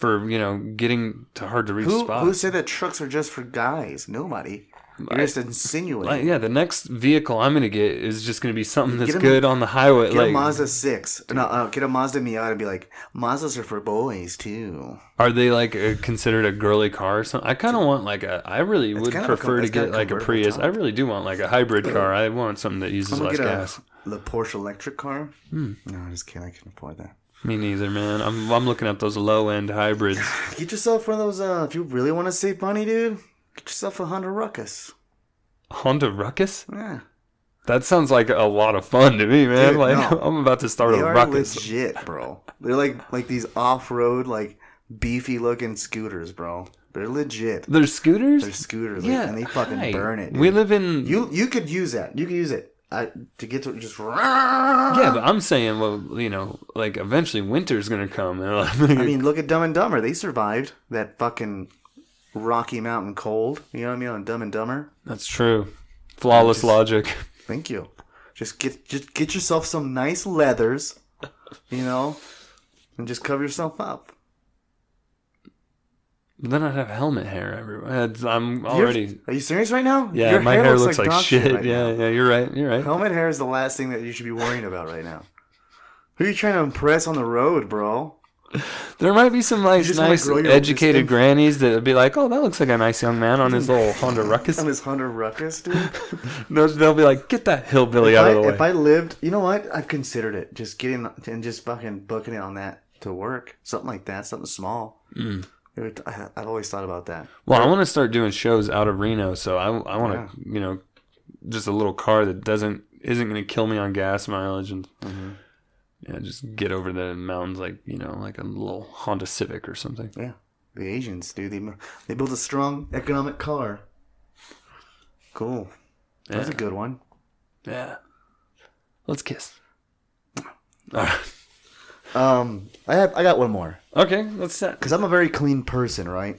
for getting to hard to reach spots. Who said that trucks are just for guys? Nobody. You're just insinuating. Yeah, the next vehicle I'm gonna get is just gonna be something that's Get a- good on the highway. Get a Mazda 6. No, get a Mazda Miata and be like, Mazdas are for boys too. Are they like considered a girly car or something? I kind of want like I really would kind of prefer to it's got get a like a convertible Prius. top. I really do want like a hybrid car. I want something that uses I'm gonna less get gas. the Porsche electric car. No, I'm just kidding. I can afford that. Me neither, man. I'm looking at those low end hybrids. Get yourself one of those. If you really want to save money, dude, get yourself a Honda Ruckus. Honda Ruckus? Yeah. That sounds like a lot of fun to me, man. Dude, like no. I'm about to start They a are ruckus. legit, bro. They're like these off-road, like beefy looking scooters, bro. They're legit. They're scooters? They're scooters, Yeah, and they fucking hi. burn it. Dude. We live in You could use that. You could use it to get to just. Yeah, but I'm saying, well, like eventually winter's gonna come. I mean, look at Dumb and Dumber. They survived that fucking Rocky Mountain cold. You know what I mean? On Dumb and Dumber. That's true. Flawless logic. Thank you. Just get yourself some nice leathers, and just cover yourself up. Then I'd have helmet hair everywhere. I'm already. Are you serious right now? Yeah, Your my hair looks like dog shit. right Yeah, now. yeah, you're right. You're right. Helmet hair is the last thing that you should be worrying about right now. Who are you trying to impress on the road, bro? There might be some just wanna nice grow your educated wisdom. grannies that would be like, "Oh, that looks like a nice young man on his little Honda Ruckus." On this Honda Ruckus, dude. They'll be like, "Get that hillbilly out of the way." If I lived, you know what? I've considered it. Just getting and just fucking booking it on that to work. Something like that. Something small. I've always thought about that. Well, I want to start doing shows out of Reno, so I want to, just a little car that isn't going to kill me on gas mileage, and just get over the mountains like a little Honda Civic or something. Yeah, the Asians, dude. They built a strong economic car. Cool. That's a good one. Yeah. Let's kiss. All right. I got one more Okay, let's set. because I'm a very clean person, right?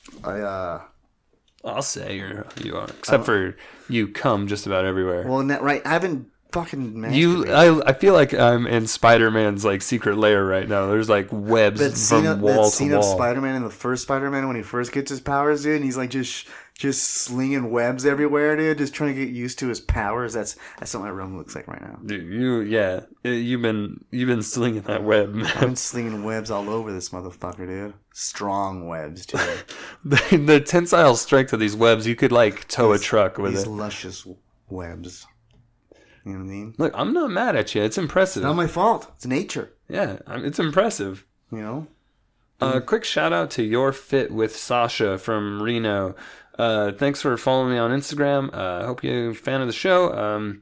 I'll say you are, except for you come just about everywhere. Well, right. I haven't fucking masturbated. I feel like I'm in Spider-Man's like secret lair right now. There's like webs That scene, from wall that to scene of wall. Spider-Man in the first Spider-Man when he first gets his powers, dude, and he's like just slinging webs everywhere, dude, just trying to get used to his powers. That's what my room looks like right now. Dude, you've been slinging that web, man. I've been slinging webs all over this motherfucker, dude. Strong webs, too. the tensile strength of these webs, you could like tow a truck with These it. luscious webs. You know what I mean? Look, I'm not mad at you. It's impressive. It's not my fault. It's nature. Yeah, it's impressive. You know? Quick shout out to Your Fit with Sasha from Reno. Thanks for following me on Instagram. I hope you're a fan of the show.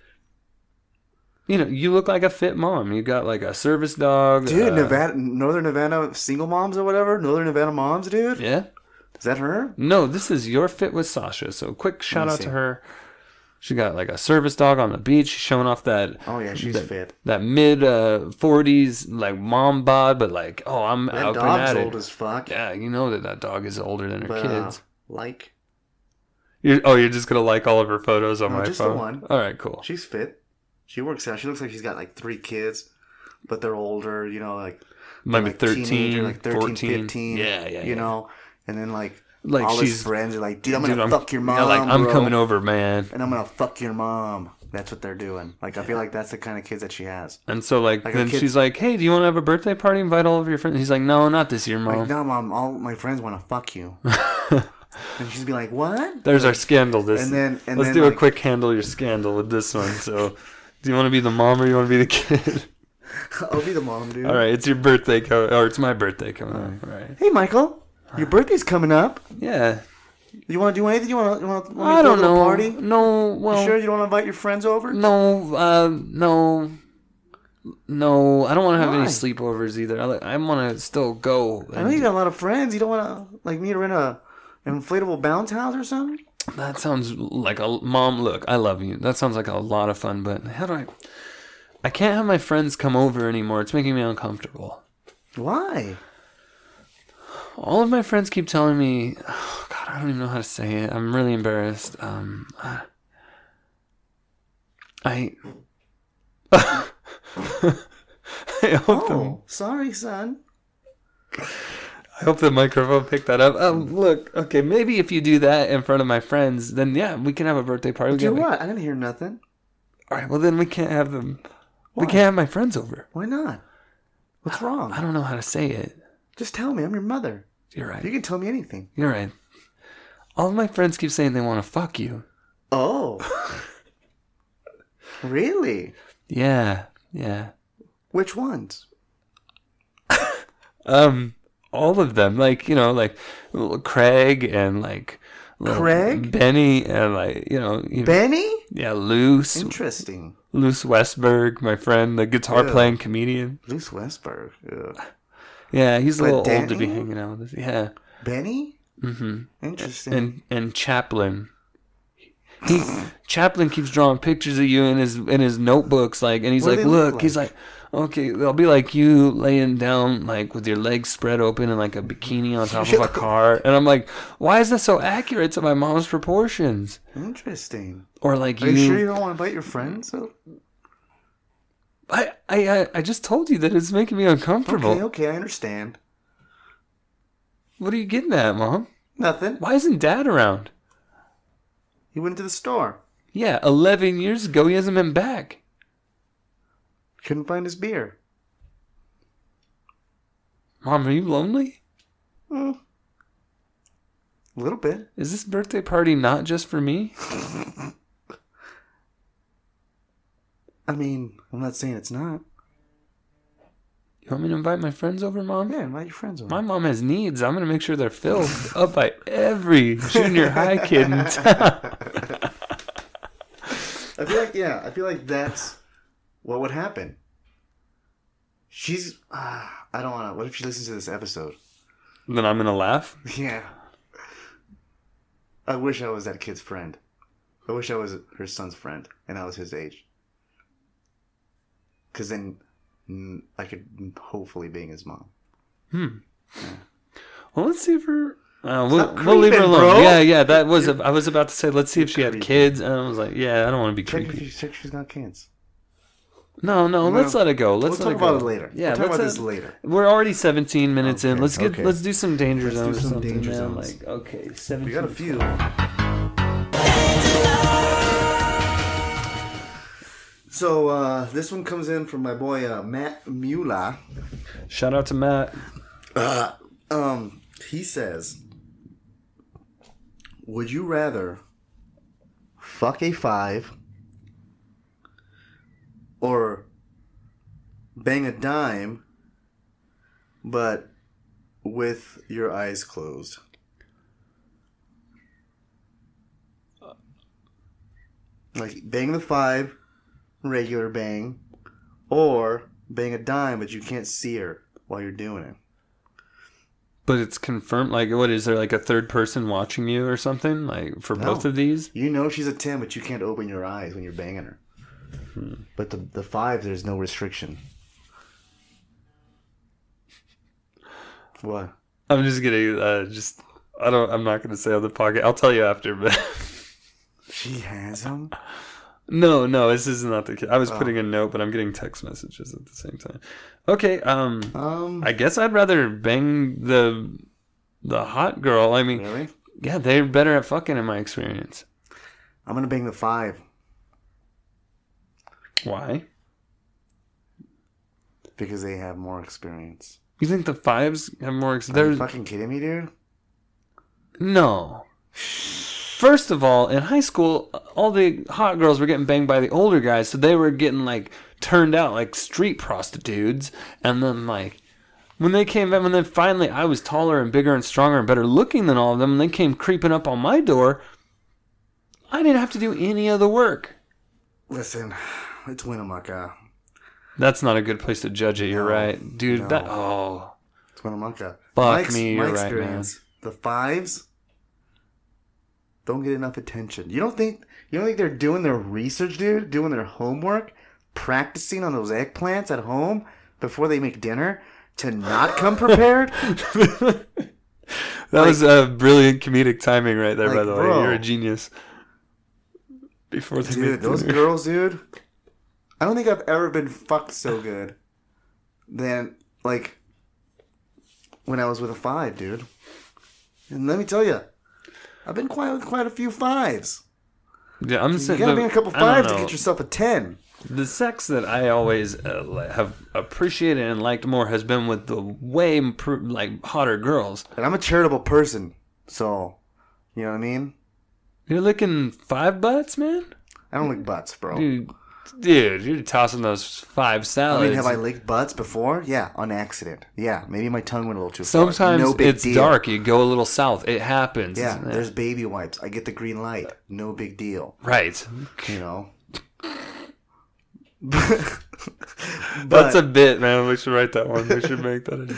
You look like a fit mom. You got like a service dog. Dude, Northern Nevada single moms or whatever? Northern Nevada moms, dude? Yeah? Is that her? No, this is Your Fit with Sasha. So quick shout out see. to her. She got like a service dog on the beach. She's showing off that. Oh, yeah, she's fit. That mid 40s like mom bod, but like, I'm That up and dog's at old it. as fuck. Yeah, you know that dog is older than her But, kids. like, You're just gonna like all of her photos on No, my just the phone. one. All right, cool. she's fit. She works out. She looks like she's got like 3 kids, but they're older, like Maybe like 13, teenager, like 13, 14. 15. Yeah. You know, and then like Like all his she's- friends are like, dude, I'm gonna fuck your mom. Yeah, like I'm bro. coming over, man. And I'm gonna fuck your mom. That's what they're doing. Like I feel like that's the kind of kids that she has. And so like Like then a kid- she's like, "Hey, do you want to have a birthday party? Invite all of your friends." He's like, "No, not this year, mom." Like, no, mom, all my friends want to fuck you. And she's be like, what? There's our scandal. Let's then, do a like- quick handle your scandal with this one. So, do you want to be the mom or you want to be the kid? I'll be the mom, dude. All right, it's your birthday or it's my birthday coming up. All right. Hey, Michael, your birthday's coming up. Yeah. You want to do anything? You want to I don't know. Party? No. Well. You sure you don't want to invite your friends over? No. No. I don't want to have any Why? sleepovers either. I want to still go. I know you got a lot of friends. You don't want to like me to rent an inflatable bounce house or something? That sounds like a mom. Look, I love you. That sounds like a lot of fun. But how do I can't have my friends come over anymore. It's making me uncomfortable. Why? All of my friends keep telling me, oh, God, I don't even know how to say it. I'm really embarrassed. I hope Oh, sorry, son. I hope the microphone picked that up. Look, okay, maybe if you do that in front of my friends, then yeah, we can have a birthday party. Do what? I didn't hear nothing. All right, well then we can't have them. Why? We can't have my friends over. Why not? What's wrong? I don't know how to say it. Just tell me. I'm your mother. You're right. You can tell me anything. You're right. All of my friends keep saying they want to fuck you. Oh. Really? Yeah. Which ones? All of them, like, you know, like Craig and like Craig? Benny and like, you know, Benny? Yeah, Luce. Interesting. Luce Westberg, my friend, the guitar playing comedian. Luce Westberg. Ugh. Yeah, he's a But little old to be Danny? hanging out with us. Yeah. Benny? Mm-hmm. Interesting. And Chaplin. Chaplin keeps drawing pictures of you in his notebooks, like, and he's What do like, they look look, he's like, okay, they'll be like you laying down, like, with your legs spread open and like a bikini on top of a car, and I'm like, why is that so accurate to my mom's proportions? Interesting. Or like Are you sure you don't want to invite your friends? I just told you that it's making me uncomfortable. Okay, I understand. What are you getting at, Mom? Nothing. Why isn't Dad around? He went to the store. Yeah, 11 years ago, he hasn't been back. Couldn't find his beer. Mom, are you lonely? A little bit. Is this birthday party not just for me? I mean, I'm not saying it's not. You want me to invite my friends over, Mom? Yeah, invite your friends over. My mom has needs. I'm going to make sure they're filled up by every junior high kid in town. I feel like that's what would happen. She's, I don't want to, what if she listens to this episode? Then I'm going to laugh? Yeah. I wish I was that kid's friend. I wish I was her son's friend and I was his age. Because then I could hopefully bang his mom. Yeah. Well, let's see if her... we'll creeping, leave her alone. bro. Yeah, that was... I was about to say, let's see if she had kids. And I was like, yeah, I don't want to be creepy. Check if she's got kids. No, let's let it go. Let's We'll let talk it go. about it later. Yeah, we'll talk about let's, this later. We're already 17 minutes in. Okay. Let's do some danger Let's do zones or some something, danger man. zones. Like, okay, 17. We got a few. So this one comes in from my boy Matt Mula. Shout out to Matt. He says, would you rather fuck a 5 or bang a dime but with your eyes closed? Like bang the 5, regular bang, or bang a dime but you can't see her while you're doing it. But it's confirmed, like, what, is there like a third person watching you or something? Like, for both of these? You know she's a 10, but you can't open your eyes when you're banging her. But the 5, there's no restriction. What? I'm just getting, I'm not going to say on the podcast. I'll tell you after, but. She has them? No, this is not the case. I was putting a note, but I'm getting text messages at the same time. Okay, I guess I'd rather bang the hot girl. I mean, Really? yeah, they're better at fucking in my experience. I'm gonna bang the 5. Why? Because they have more experience. You think the 5s have more Are you experience? fucking kidding me, dude? No. First of all, in high school, all the hot girls were getting banged by the older guys, so they were getting, like, turned out like street prostitutes. And then, like, when then finally I was taller and bigger and stronger and better looking than all of them, and they came creeping up on my door, I didn't have to do any of the work. Listen, it's Winnemucca. That's not a good place to judge it, you're right. Dude, no. It's Winnemucca. Fuck me, you're my right, experience, the 5s don't get enough attention. You don't think they're doing their research, dude? Doing their homework? Practicing on those eggplants at home before they make dinner to not come prepared? That was a brilliant comedic timing right there, by the way. bro. You're a genius. Before they Dude, those girls, dude. I don't think I've ever been fucked so good. Then, like, when I was with a 5, dude. And let me tell you, I've been quite a few 5s. Yeah, I'm You saying gotta be a couple I don't 5s to know. get yourself a 10. The sex that I always have appreciated and liked more has been with the way hotter girls. And I'm a charitable person, so you know what I mean. You're licking 5 butts, man. I don't lick butts, bro. Dude, you're tossing those 5 I salads. mean, have I licked butts before? Yeah, on accident. Yeah, maybe my tongue went a little too far. Sometimes No big it's deal. dark. You go a little south. It happens. Yeah, there's baby wipes. I get the green light. No big deal. Right. You know. That's a bit, man. We should write that one. We should make that.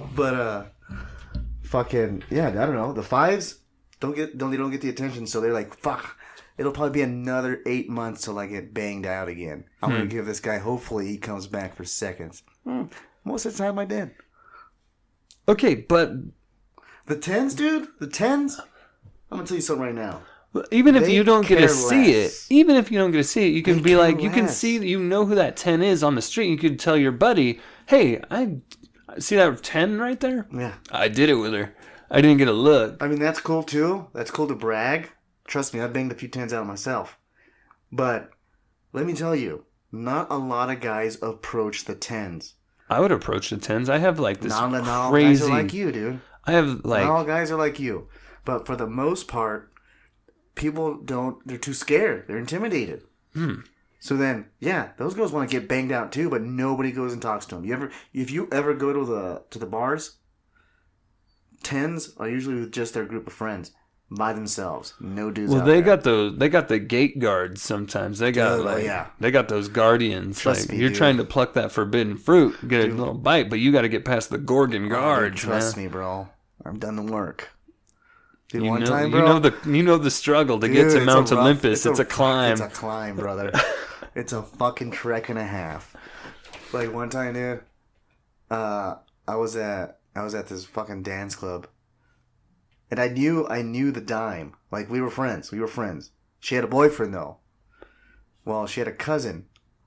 Fucking yeah. I don't know. The 5s don't get the attention, so they're like, fuck. It'll probably be another 8 months till I get banged out again. I'm gonna give this guy. Hopefully, he comes back for seconds. Most of the time, I did. Okay, but The 10s, dude. The 10s. I'm gonna tell you something right now. even if They you don't get to care see it, less. even if you don't get to see it, you can They be care like, you can less. see, you know who that 10 is on the street. You could tell your buddy, hey, I see that 10 right there? Yeah. I did it with her. I didn't get a look. I mean, that's cool too. That's cool to brag. Trust me, I banged a few 10s out myself. But let me tell you, not a lot of guys approach the 10s. I would approach the 10s. I have like this Not all guys crazy. are like you, dude. I have like. Not all guys are like you. But for the most part, people don't. They're too scared. They're intimidated. So then, yeah, those girls want to get banged out too, but nobody goes and talks to them. If you ever go to the bars, 10s are usually with just their group of friends. By themselves, no dudes. Well, out they there. got those. They got the gate guards. Sometimes they got Dude, oh, like, yeah. they got those guardians. Trust like me, you're dude. trying to pluck that forbidden fruit, get a little bite, but you got to get past the Gorgon guards. Trust man. me, bro. I've done the work. Dude, You one know, time, bro. you know the struggle to get Dude, to it's Mount a rough- Olympus. It's a climb. It's a climb, brother. It's a fucking trek and a half. Like one time, dude. I was at this fucking dance club, and I knew the dime. Like we were friends. She had a boyfriend though. Well, she had a cousin.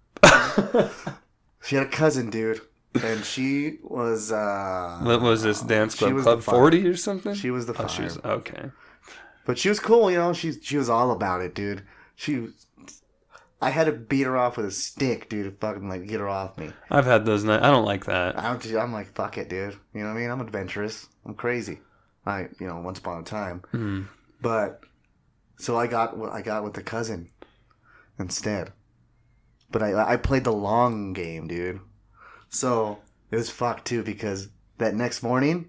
Dude, and she was. What was this dance she club? was Club the five. 40 or something? She was the Oh, she was, five. okay. But she was cool, you know. She was all about it, dude. I had to beat her off with a stick, dude, to fucking like get her off me. I've had those nights. I don't like that. I'm like, fuck it, dude. You know what I mean? I'm adventurous. I'm crazy. Once upon a time. But so I got with the cousin instead. But I played the long game, dude. So it was fucked too because that next morning,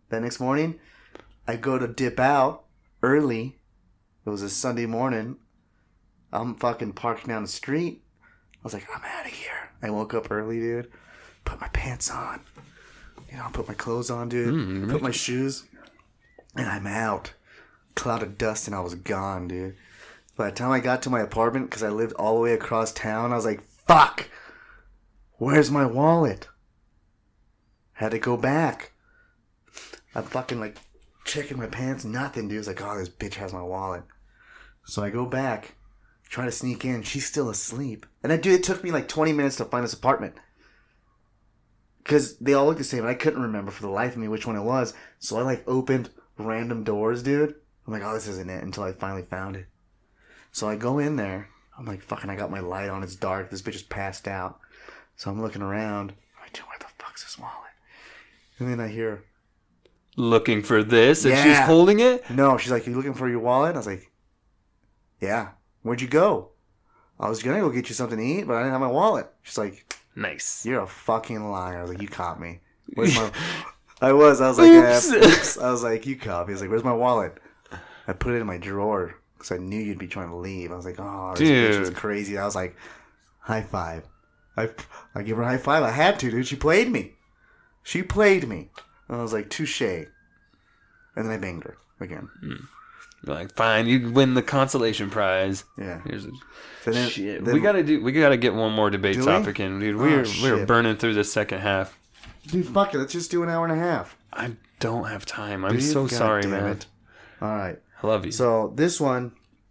I go to dip out early. It was a Sunday morning. I'm fucking parking down the street. I was like, I'm out of here. I woke up early, dude. Put my pants on. Put my clothes on, dude. Put my shoes. And I'm out. Cloud of dust and I was gone, dude. By the time I got to my apartment, because I lived all the way across town, I was like, fuck. Where's my wallet? Had to go back. I'm fucking like checking my pants. Nothing, dude. It's like, oh, this bitch has my wallet. So I go back. Try to sneak in. She's still asleep. And it took me like 20 minutes to find this apartment. Because they all look the same. And I couldn't remember for the life of me which one it was. So I like opened random doors, dude. I'm like, oh, this isn't it. Until I finally found it. So I go in there. I'm like, fucking, I got my light on. It's dark. This bitch is passed out. So I'm looking around. I'm like, dude, where the fuck's this wallet? And then I hear, Looking for this, and Yeah. she's holding it. no. She's like, you looking for your wallet? I was like, yeah. Where'd you go? I was gonna go get you something to eat, but I didn't have my wallet. She's like, Nice. you're a fucking liar. I was like, you caught me. Where's my... I was like, Oops. oops. I was like, you caught me. I was like, where's my wallet? I put it in my drawer because I knew you'd be trying to leave. I was like, oh, this bitch is Dude. crazy. I was like, high five. I give her a high five. I had to, dude. She played me. And I was like, touche. And then I banged her again. You're like, fine, you win the consolation prize. Yeah. Here's a So then, shit. then- we gotta get one more debate Do we? topic in, dude. Oh, We're shit. burning through the second half. Dude, fuck it. Let's just do an hour and a half. I don't have time. I'm Dude, so God sorry, damn man. it. All right. I love you. So this one,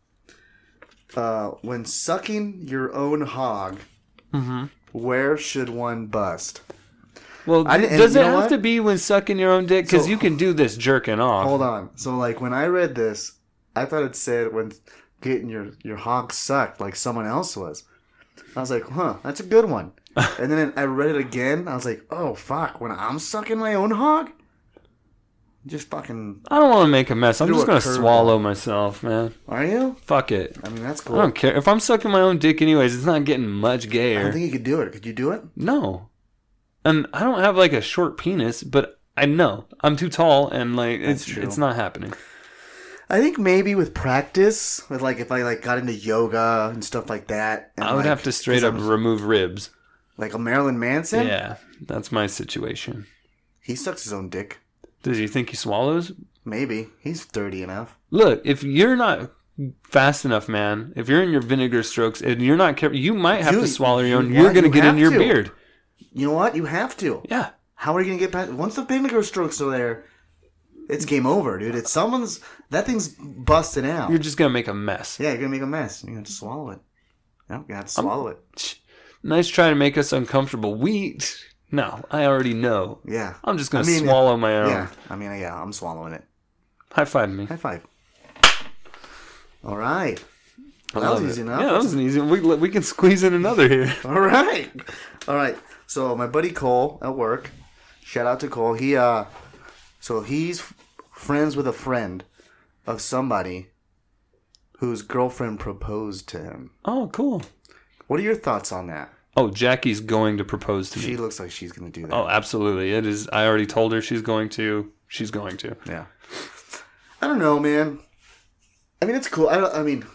when sucking your own hog, where should one bust? Well, I didn't- does you it know have what? to be when sucking your own dick? Because So- you can do this jerking off. Hold on. So like when I read this, I thought it said when getting your hog sucked like someone else was. I was like, huh, that's a good one. And then I read it again. I was like, oh fuck, when I'm sucking my own hog, just fucking. I don't want to make a mess. I'm Do just a going to curveball. swallow myself, man. Are you? Fuck it. I mean, that's I cool. don't care. If I'm sucking my own dick anyways, it's not getting much I gayer. don't think you could do it. Could you do it? No. And I don't have like a short penis, but I know. I'm too tall and like That's true. it's not happening. I think maybe with practice, with like if I like got into yoga and stuff like that, and I would like, have to straight 'cause up I'm remove ribs. like a Marilyn Manson. Yeah, that's my situation. He sucks his own dick. Does he think he swallows? Maybe he's dirty enough. Look, if you're not fast enough, man, if you're in your vinegar strokes and you're not careful, you might have to swallow your own. You're going to get in your beard. You know what? You have to. Yeah. How are you gonna get past? Once the vinegar strokes are there, it's game over, dude. It's someone's. That thing's busted out. You're just going to make a mess. Yeah, you're gonna make a mess. You're gonna have to swallow it. Yeah, you have to swallow it. Nice try to make us uncomfortable. No, I already know. Yeah. I'm just going to swallow my own. Yeah. I mean, yeah, I'm swallowing it. High five me. High five. All right. I That was love easy it. enough. Yeah, that was an easy one. We can squeeze in another here. All right. All right. So my buddy Cole at work, shout out to Cole. He's friends with a friend of somebody whose girlfriend proposed to him. Oh, cool. What are your thoughts on that? Oh, Jackie's going to propose to me. She looks like she's going to do that. Oh, absolutely. It is. I already told her she's going to. She's going to. Yeah. I don't know, man. I mean, it's cool. I mean,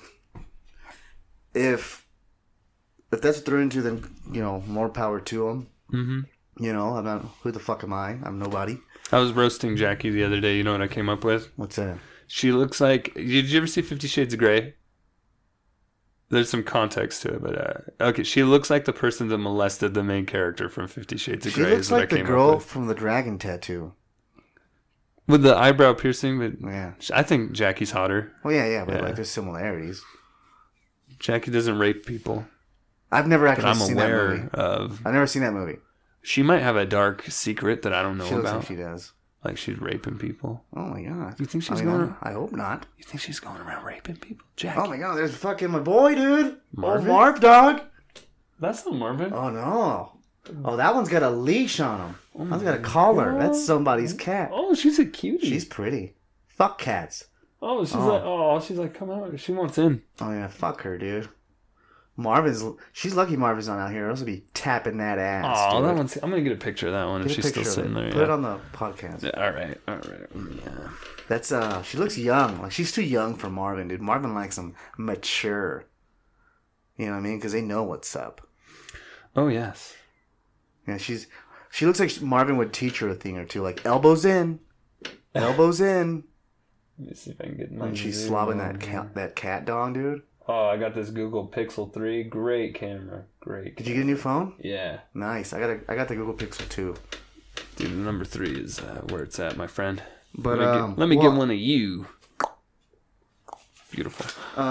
if that's what they're into, then, more power to them. Mm-hmm. I'm not, who the fuck am I? I'm nobody. I was roasting Jackie the other day. You know what I came up with? What's that? She looks like... Did you ever see 50 Shades of Grey? There's some context to it, but... okay, she looks like the person that molested the main character from 50 Shades of She Grey. looks like the girl from the dragon tattoo. With the eyebrow piercing, but... Yeah. I think Jackie's hotter. Well, yeah, but Yeah. like there's similarities. Jackie doesn't rape people. I've never But actually I'm seen that aware movie. of... I've never seen that movie. She might have a dark secret that I don't know She looks about. like she does. Like she's raping people. Oh my god. You think she's I mean, going? I hope not. You think she's going around raping people, Jackie? Oh my god, there's fucking my boy, dude. Marvin? Oh, Marv dog. That's not Marvin. Oh no. Oh, that one's got a leash on him. That one's got a collar. That's somebody's cat. Oh, she's a cutie. She's pretty. Fuck cats. She's like, come out. She wants in. Oh yeah, fuck her, dude. She's lucky Marvin's not out here. I'll also be tapping that ass. Oh, dude. that one's. I'm gonna get a picture of that one Get if a she's still picture of sitting it. there. Put Yeah. it on the podcast. Yeah, all right. Yeah. That's she looks young. Like she's too young for Marvin, dude. Marvin likes them mature. You know what I mean? Because they know what's up. Oh yes. Yeah, she looks like Marvin would teach her a thing or two, like elbows in, elbows in. Let me see if I can get my. And she's zoom slobbing on. that cat dog, dude. Oh, I got this Google Pixel 3. Great camera. Great. Did you get a new phone? Yeah, Nice. I got the Google Pixel 2. dude. The number 3 is where it's at, my friend. But let me get one of you. Beautiful.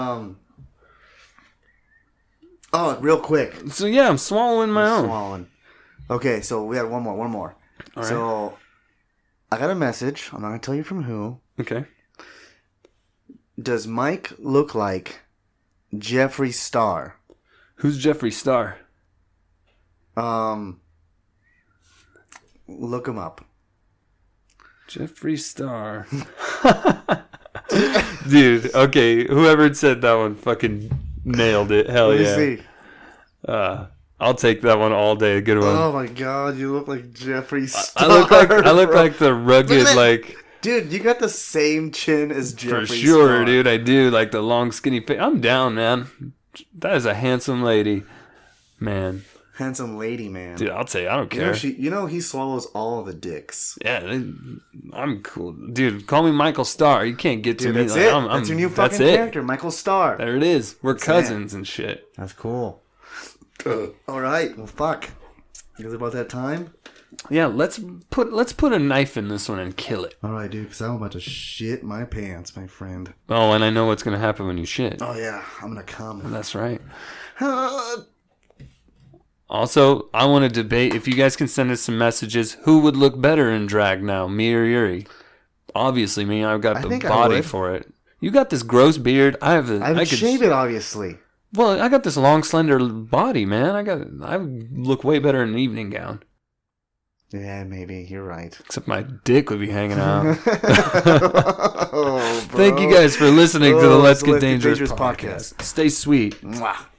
Oh, real quick. So yeah, I'm swallowing my own. Swallowing. Okay, so we had one more. All right. So I got a message. I'm not gonna tell you from who. Okay. Does Mike look like Jeffree Star? Who's Jeffree Star? Look him up. Jeffree Star. Dude, okay. Whoever said that one fucking nailed it. Hell Let me yeah. see. I'll take that one all day. A good one. Oh my god, you look like Jeffree Star. I look like the rugged, that. like, Dude, you got the same chin as Jeffree for sure, Star. dude. I do, like the long, skinny face. I'm down, man. That is a handsome lady, man. Handsome lady, man. Dude, I'll tell you, I don't You care. know, he swallows all the dicks. Yeah, I'm cool, dude. Call me Michael Starr. You can't get to Dude, me. that's like, it. I'm, That's your new that's fucking it. character, Michael Starr. There it is. We're cousins and shit. That's cool. All right. Well, fuck. Is it about that time? Yeah, let's put a knife in this one and kill it. All right, dude. Because I'm about to shit my pants, my friend. Oh, and I know what's gonna happen when you shit. Oh yeah, I'm gonna come. That's right. Also, I want to debate if you guys can send us some messages. Who would look better in drag now, me or Yuri? Obviously, me. I've got the body for it. You got this gross beard. I could shave it, obviously. Well, I got this long, slender body, man. I look way better in an evening gown. Yeah, maybe you're right. Except my dick would be hanging out. Thank you guys for listening to the Let's Get Dangerous podcast. Stay sweet. Mwah.